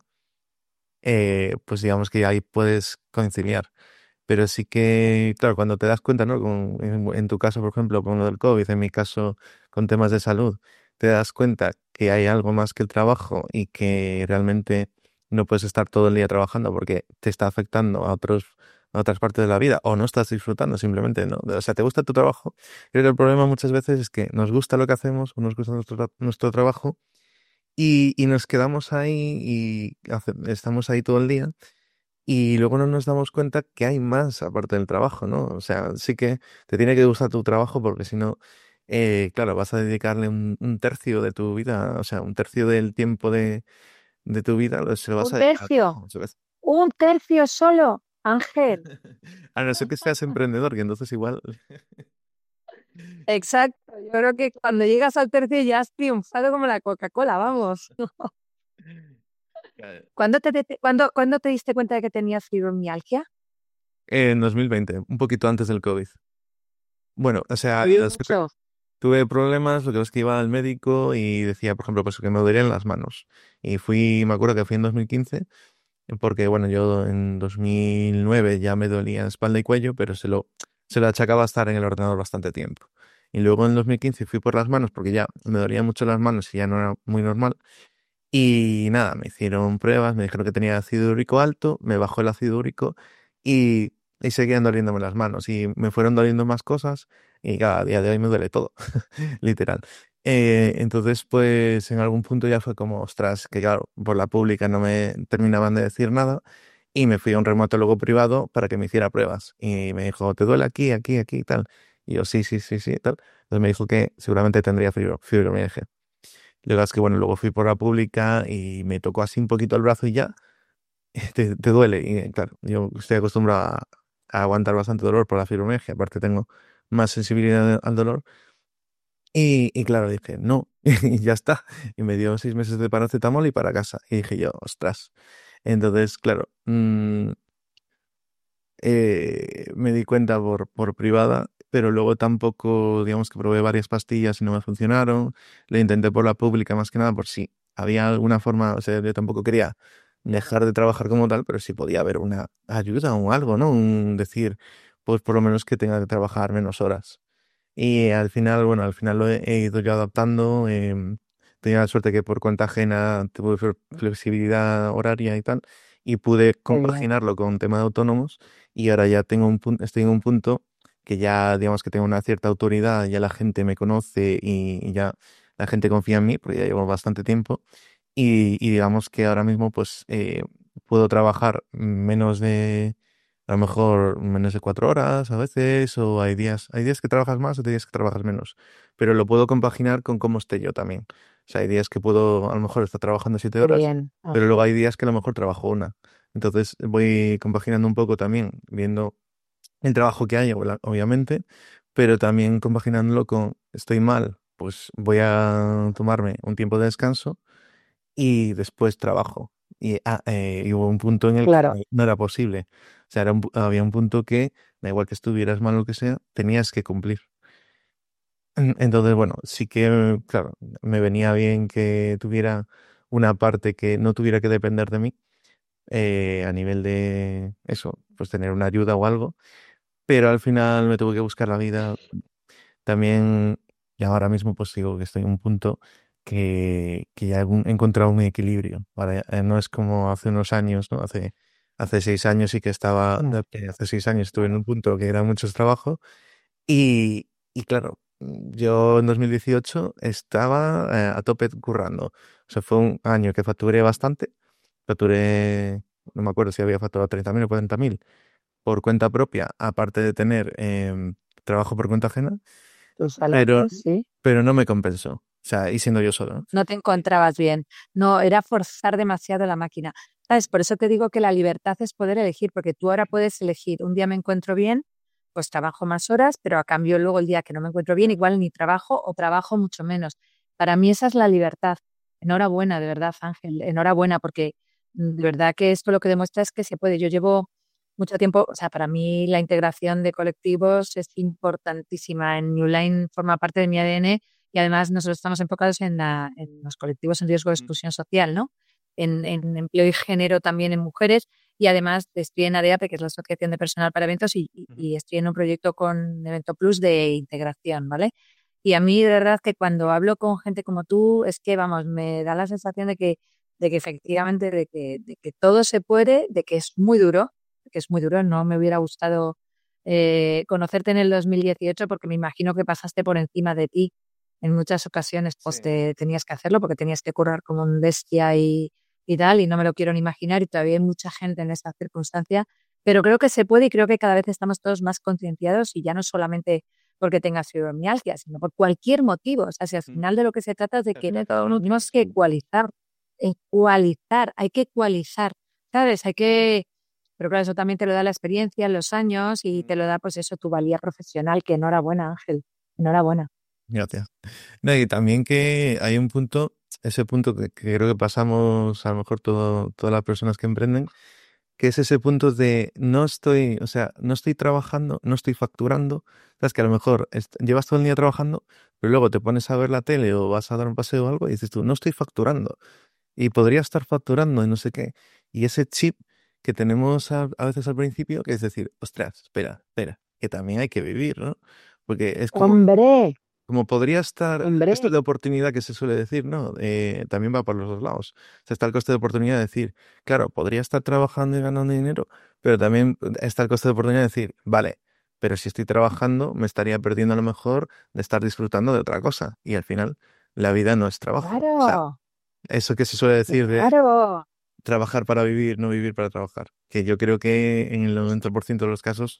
pues digamos que ahí puedes conciliar. Pero sí que, claro, cuando te das cuenta, ¿no? En tu caso, por ejemplo, con lo del COVID, en mi caso, con temas de salud, te das cuenta que hay algo más que el trabajo y que realmente no puedes estar todo el día trabajando porque te está afectando a otras partes de la vida o no estás disfrutando simplemente, ¿no? O sea, te gusta tu trabajo. Creo que el problema muchas veces es que nos gusta lo que hacemos o nos gusta nuestro trabajo y nos quedamos ahí y estamos ahí todo el día. Y luego no nos damos cuenta que hay más aparte del trabajo, ¿no? O sea, sí que te tiene que gustar tu trabajo porque si no, claro, vas a dedicarle un tercio de tu vida, o sea, un tercio del tiempo de tu vida se lo vas Un a dedicar al trabajo tercio, muchas veces. un tercio solo, Ángel. A no ser que seas emprendedor, que entonces igual... Exacto. Yo creo que cuando llegas al tercio ya has triunfado como la Coca-Cola, vamos. Claro. ¿Cuándo te diste cuenta de que tenías fibromialgia? En 2020, un poquito antes del COVID. Bueno, o sea, Mucho. tuve problemas, lo que es que iba al médico y decía, por ejemplo, pues que me dolían las manos. Y me acuerdo que fui en 2015. Porque bueno, yo en 2009 ya me dolía espalda y cuello, pero se lo achacaba a estar en el ordenador bastante tiempo. Y luego en 2015 fui por las manos porque ya me dolían mucho las manos y ya no era muy normal. Y nada, me hicieron pruebas, me dijeron que tenía ácido úrico alto, me bajó el ácido úrico y seguían doliéndome las manos. Y me fueron doliendo más cosas Y claro, a día de hoy me duele todo, literal. Entonces, pues en algún punto ya fue como, ostras, que claro, por la pública no me terminaban de decir nada y me fui a un reumatólogo privado para que me hiciera pruebas. Y me dijo, ¿te duele aquí, aquí, aquí y tal? Y yo, sí, sí, sí, sí, tal. Entonces me dijo que seguramente tendría fibromialgia. Lo que pasa es que, bueno, luego fui por la pública y me tocó así un poquito el brazo y ya, te duele. Y claro, yo estoy acostumbrado a aguantar bastante dolor por la fibromialgia. Aparte tengo más sensibilidad al dolor. Y claro, dije, no, y ya está. Y me dio 6 meses de paracetamol y para casa. Y dije yo, ostras. Entonces, claro, me di cuenta por privada, pero luego tampoco, digamos que probé varias pastillas y no me funcionaron. Le intenté por la pública más que nada por si había alguna forma, o sea, yo tampoco quería dejar de trabajar como tal, pero si podía haber una ayuda o algo, ¿no? Un decir, pues por lo menos que tenga que trabajar menos horas. Y al final, bueno, al final lo he ido yo adaptando. Tenía la suerte que por cuenta ajena tuve flexibilidad horaria y tal, y pude Qué bien. compaginarlo con tema de autónomos. Y ahora ya tengo estoy en un punto que ya, digamos que tengo una cierta autoridad, ya la gente me conoce y ya la gente confía en mí, porque ya llevo bastante tiempo. Y digamos que ahora mismo, pues, puedo trabajar menos de a lo mejor menos de 4 horas a veces, o hay días que trabajas más, otros días que trabajas menos, pero lo puedo compaginar con cómo esté yo también. O sea, hay días que puedo a lo mejor estar trabajando siete Qué horas, bien, pero luego Ángel. hay días que a lo mejor trabajo una. Entonces voy compaginando un poco también, viendo el trabajo que hay, obviamente, pero también compaginándolo con estoy mal, pues voy a tomarme un tiempo de descanso y después trabajo. Y hubo un punto en el que Claro, no era posible. O sea, había un punto que, da igual que estuvieras mal o lo que sea, tenías que cumplir. Entonces, bueno, sí que, claro, me venía bien que tuviera una parte que no tuviera que depender de mí, a nivel de eso, pues tener una ayuda o algo, pero al final me tuve que buscar la vida también, y ahora mismo pues digo que estoy en un punto que ya he encontrado un equilibrio. Ahora, no es como hace unos años, ¿no? Hace 6 años sí que mm, hace 6 años estuve en un punto que era mucho trabajo y claro, yo en 2018 estaba a tope currando. O sea, fue un año que facturé bastante. Facturé, no me acuerdo si había facturado 30.000 o 40.000 por cuenta propia, aparte de tener trabajo por cuenta ajena, tus pero, valores, sí. pero no me compensó. O sea, y siendo yo solo, ¿no? No te encontrabas bien. No, era forzar demasiado la máquina. ¿Sabes? Por eso te digo que la libertad es poder elegir, porque tú ahora puedes elegir, un día me encuentro bien, pues trabajo más horas, pero a cambio luego el día que no me encuentro bien, igual ni trabajo o trabajo mucho menos. Para mí esa es la libertad. Enhorabuena, de verdad, Ángel. Enhorabuena, porque de verdad que esto lo que demuestra es que se puede. Yo llevo mucho tiempo, o sea, para mí la integración de colectivos es importantísima. En New Line forma parte de mi ADN y además nosotros estamos enfocados en los colectivos en riesgo de exclusión social, ¿no? En empleo y género también en mujeres y además estoy en ADEAPE, que es la Asociación de Personal para Eventos, y estoy en un proyecto con Evento Plus de integración, ¿vale? Y a mí de verdad que cuando hablo con gente como tú es que, vamos, me da la sensación de que efectivamente, de que todo se puede, de que es muy duro, no me hubiera gustado conocerte en el 2018 porque me imagino que pasaste por encima de ti en muchas ocasiones, pues Sí. te tenías que hacerlo porque tenías que currar como un bestia y tal, y no me lo quiero ni imaginar, y todavía hay mucha gente en esa circunstancia, pero creo que se puede y creo que cada vez estamos todos más concienciados y ya no solamente porque tengas fibromialgia, sino por cualquier motivo. O sea, si al final de lo que se trata es de Al que final cada uno tiene tenemos que hay que ecualizar, ¿sabes? Pero claro, eso también te lo da la experiencia, los años y te lo da, pues eso, tu valía profesional, que enhorabuena, Ángel, enhorabuena. Gracias. No, y también que hay un punto, ese punto que creo que pasamos a lo mejor todas las personas que emprenden, que es ese punto de no estoy, o sea, no estoy trabajando, no estoy facturando. Sabes que a lo mejor llevas todo el día trabajando, pero luego te pones a ver la tele o vas a dar un paseo o algo y dices tú, no estoy facturando. Y podría estar facturando y no sé qué. Y ese chip que tenemos a veces al principio, que es decir, ostras, espera, espera, que también hay que vivir, ¿no? Porque es Hombre, como podría estar el hombre, coste de oportunidad que se suele decir, ¿no? También va por los dos lados. O sea, está el coste de oportunidad de decir, claro, podría estar trabajando y ganando dinero, pero también está el coste de oportunidad de decir, vale, pero si estoy trabajando me estaría perdiendo a lo mejor de estar disfrutando de otra cosa. Y al final la vida no es trabajo. O sea, Claro, eso que se suele decir de claro. trabajar para vivir, no vivir para trabajar, que yo creo que en el 90% de los casos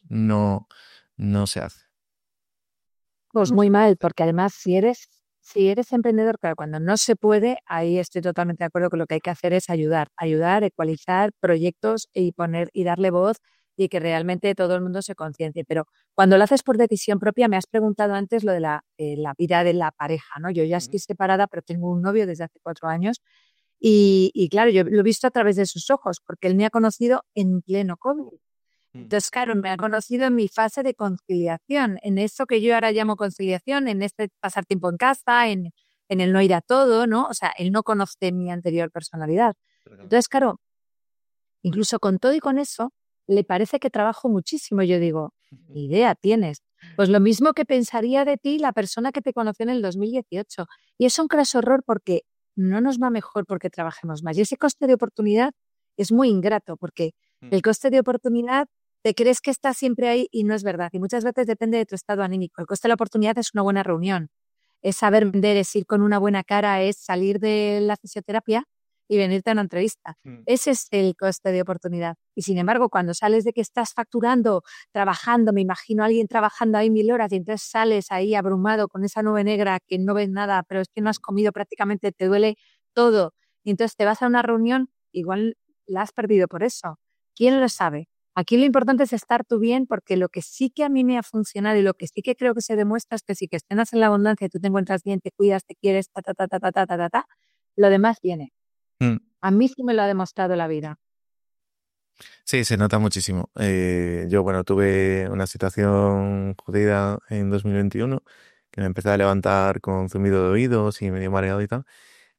no se hace. Pues muy mal, porque además si eres emprendedor, claro, cuando no se puede, ahí estoy totalmente de acuerdo que lo que hay que hacer es ayudar, ecualizar proyectos y darle voz y que realmente todo el mundo se conciencie. Pero cuando lo haces por decisión propia, me has preguntado antes lo de la vida de la pareja, ¿no? Yo ya estoy separada, pero tengo un novio desde hace 4 años y claro, yo lo he visto a través de sus ojos, porque él me ha conocido en pleno COVID. Entonces, claro, me ha conocido en mi fase de conciliación, en eso que yo ahora llamo conciliación, en este pasar tiempo en casa, en el no ir a todo, ¿no? O sea, él no conoce mi anterior personalidad. Entonces, claro, incluso con todo y con eso, le parece que trabajo muchísimo. Yo digo, ni idea tienes. Pues lo mismo que pensaría de ti la persona que te conoció en el 2018. Y es un craso horror porque no nos va mejor porque trabajemos más. Y ese coste de oportunidad es muy ingrato porque el coste de oportunidad te crees que está siempre ahí y no es verdad. Y muchas veces depende de tu estado anímico. El coste de la oportunidad es una buena reunión, es saber vender, es ir con una buena cara, es salir de la fisioterapia y venirte a una entrevista. Ese es el coste de oportunidad. Y sin embargo, cuando sales de que estás facturando, trabajando, me imagino a alguien trabajando ahí 1000 horas y entonces sales ahí abrumado con esa nube negra que no ves nada, pero es que no has comido prácticamente, te duele todo. Y entonces te vas a una reunión, igual la has perdido por eso. ¿Quién lo sabe? Aquí lo importante es estar tú bien, porque lo que sí que a mí me ha funcionado y lo que sí que creo que se demuestra es que si que estés en la abundancia y tú te encuentras bien, te cuidas, te quieres, lo demás viene. Mm. A mí sí me lo ha demostrado la vida. Sí, se nota muchísimo. Yo, bueno, tuve una situación jodida en 2021, que me empecé a levantar con zumbido de oídos y medio mareado y tal.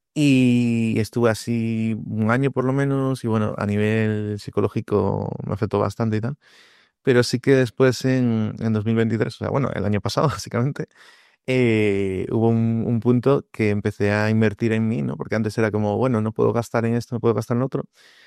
Y estuve así un año por lo menos y bueno, a nivel psicológico me afectó bastante y tal. Pero sí que después en 2023, o sea, bueno, el año pasado básicamente, hubo un punto que empecé a invertir en mí, ¿no? Porque antes era como, bueno, no puedo gastar en esto, no puedo gastar en otro.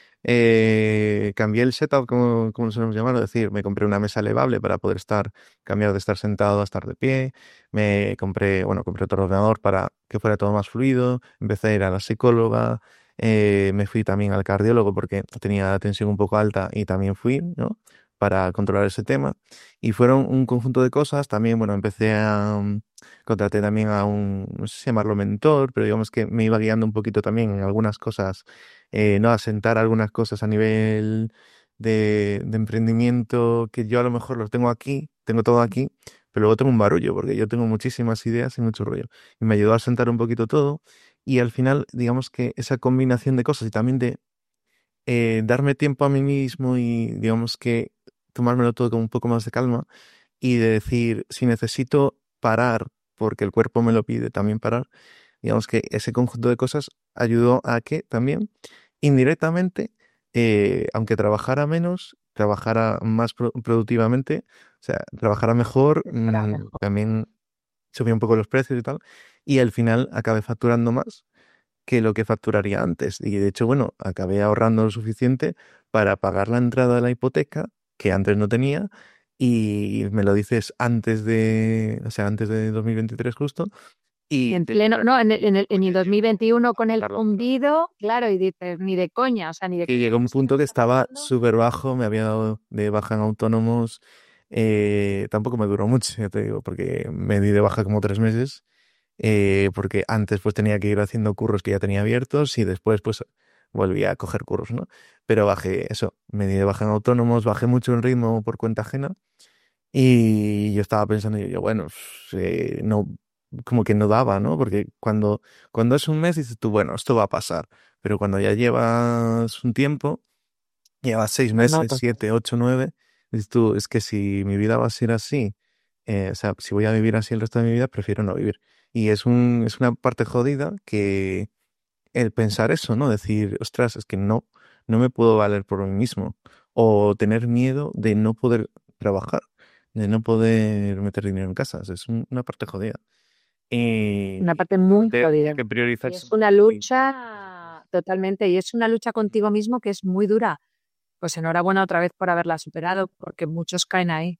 Cambié el setup, como lo solemos llamar, es decir, me compré una mesa elevable para poder cambiar de estar sentado a estar de pie. Compré otro ordenador para que fuera todo más fluido. Empecé a ir a la psicóloga. Me fui también al cardiólogo porque tenía la tensión un poco alta y también fui, ¿no? Para controlar ese tema. Y fueron un conjunto de cosas. También, bueno, contraté también a no sé si llamarlo mentor, pero digamos que me iba guiando un poquito también en algunas cosas, no asentar algunas cosas a nivel de emprendimiento que yo a lo mejor los tengo todo aquí, pero luego tengo un barullo porque yo tengo muchísimas ideas y mucho rollo. Y me ayudó a asentar un poquito todo y al final, digamos que esa combinación de cosas y también de darme tiempo a mí mismo y digamos que tomármelo todo con un poco más de calma y de decir, si necesito parar porque el cuerpo me lo pide también parar, digamos que ese conjunto de cosas ayudó a que también indirectamente, aunque trabajara menos, trabajara más productivamente, o sea, trabajara mejor, también subía un poco los precios y tal, y al final acabé facturando más que lo que facturaría antes. Y de hecho, bueno, acabé ahorrando lo suficiente para pagar la entrada de la hipoteca, que antes no tenía, y me lo dices antes de 2023 justo, Y y en de pleno, no, en el que 2021 con el pagarlo. hundido, claro, y dices, ni de coña, o sea, ni de Que coña. llegó un Es que punto me que está estaba pasando. súper bajo, me había dado de baja en autónomos, tampoco me duró mucho, ya te digo, porque me di de baja como 3 meses, porque antes pues tenía que ir haciendo curros que ya tenía abiertos y después pues volví a coger curros, ¿no? Pero bajé eso, me di de baja en autónomos, bajé mucho el ritmo por cuenta ajena y yo estaba pensando, yo, bueno, no, como que no daba, ¿no? Porque cuando es un mes dices tú, bueno, esto va a pasar, pero cuando ya llevas un tiempo, llevas 6 meses, No, 7, 8, 9, dices tú, es que si mi vida va a ser así, o sea, si voy a vivir así el resto de mi vida, prefiero no vivir. Y es una parte jodida que el pensar eso, ¿no? Decir, ostras, es que no me puedo valer por mí mismo. O tener miedo de no poder trabajar, de no poder meter dinero en casa. Es una parte jodida. una Y parte muy de jodida. que priorizar. Y es una lucha totalmente, y es una lucha contigo mismo que es muy dura. Pues enhorabuena otra vez por haberla superado, porque muchos caen ahí.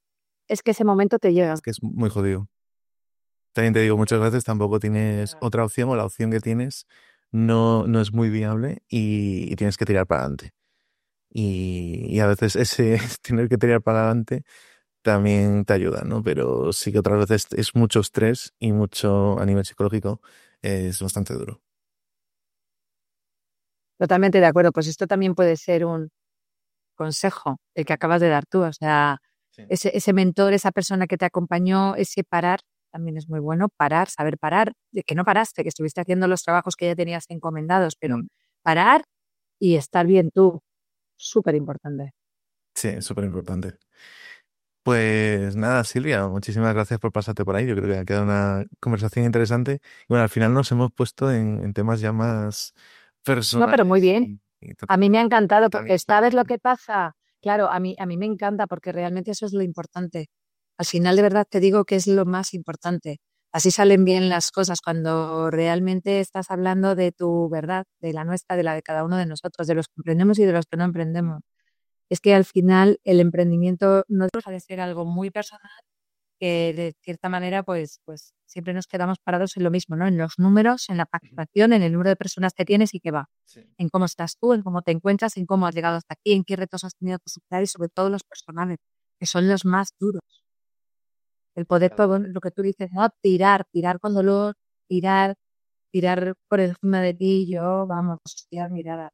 es que ese momento te llega. Es que es muy jodido. También te digo, muchas veces tampoco tienes otra opción o la opción que tienes no es muy viable y tienes que tirar para adelante. Y a veces ese tener que tirar para adelante también te ayuda, ¿no? Pero sí que otras veces es mucho estrés y mucho a nivel psicológico es bastante duro. Totalmente de acuerdo. Pues esto también puede ser un consejo, el que acabas de dar tú. O sea, Sí. ese mentor, esa persona que te acompañó, ese parar, también es muy bueno. Parar, saber parar, de que no paraste, que estuviste haciendo los trabajos que ya tenías encomendados, pero parar y estar bien tú, súper importante. Sí, es súper importante. Pues nada, Silvia, muchísimas gracias por pasarte por ahí. Yo creo que ha quedado una conversación interesante. Y bueno, al final nos hemos puesto en temas ya más No, pero muy personales. bien. Y A mí me ha encantado también porque ¿sabes lo que pasa? Claro, a mí me encanta porque realmente eso es lo importante. Al final, de verdad, te digo que es lo más importante. Así salen bien las cosas cuando realmente estás hablando de tu verdad, de la nuestra, de la de cada uno de nosotros, de los que emprendemos y de los que no emprendemos. Es que al final el emprendimiento no deja de ser algo muy personal que de cierta manera pues siempre nos quedamos parados en lo mismo, ¿no? En los números, en la facturación, en el número de personas que tienes y que va. Sí. En cómo estás tú, en cómo te encuentras, en cómo has llegado hasta aquí, en qué retos has tenido que superar y sobre todo los personales, que son los más duros. El poder, lo que tú dices, ¿no? Tirar con dolor, tirar por encima de ti, yo, vamos, hostia, mirada.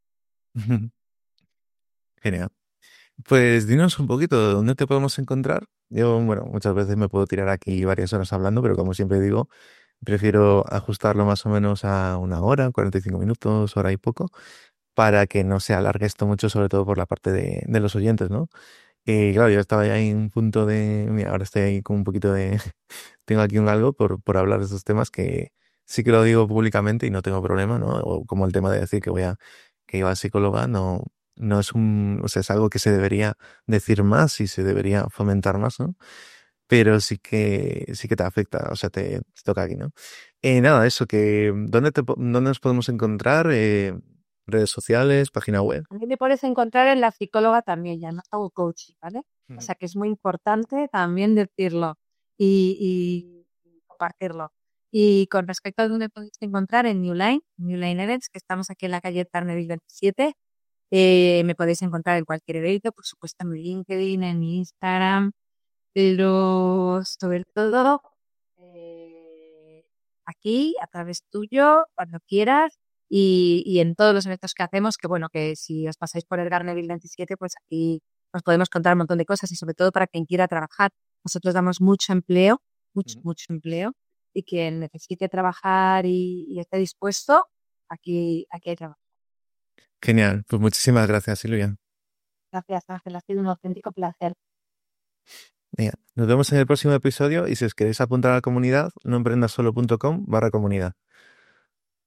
Genial. Pues dinos un poquito de dónde te podemos encontrar. Yo, bueno, muchas veces me puedo tirar aquí varias horas hablando, pero como siempre digo, prefiero ajustarlo más o menos a una hora, 45 minutos, hora y poco, para que no se alargue esto mucho, sobre todo por la parte de los oyentes, ¿no? Y claro, yo estaba ya en un punto de, mira, ahora estoy ahí con un poquito de, tengo aquí un algo por hablar de estos temas que sí que lo digo públicamente y no tengo problema, ¿no? O como el tema de decir que iba a psicóloga, no es o sea, es algo que se debería decir más y se debería fomentar más, ¿no? Pero sí que te afecta, o sea, te toca aquí, ¿no? Nada, eso, que, ¿dónde nos podemos encontrar? Redes sociales, página web. A mí me puedes encontrar en la psicóloga también, ya no hago coaching, ¿vale? O sea que es muy importante también decirlo y compartirlo. Y con respecto a dónde podéis encontrar en New Line Events, que estamos aquí en la calle Tarneville 27, me podéis encontrar en cualquier evento, por supuesto en mi LinkedIn, en mi Instagram, pero sobre todo aquí, a través tuyo, cuando quieras, y en todos los eventos que hacemos, que bueno, que si os pasáis por el Garnerville 27, pues aquí os podemos contar un montón de cosas y sobre todo para quien quiera trabajar. Nosotros damos mucho empleo, mucho empleo, y quien necesite trabajar y esté dispuesto, aquí hay trabajo. Genial, pues muchísimas gracias, Silvia. Gracias, Ángel, ha sido un auténtico placer. Venga, nos vemos en el próximo episodio y si os queréis apuntar a la comunidad, noemprendasolo.com/comunidad.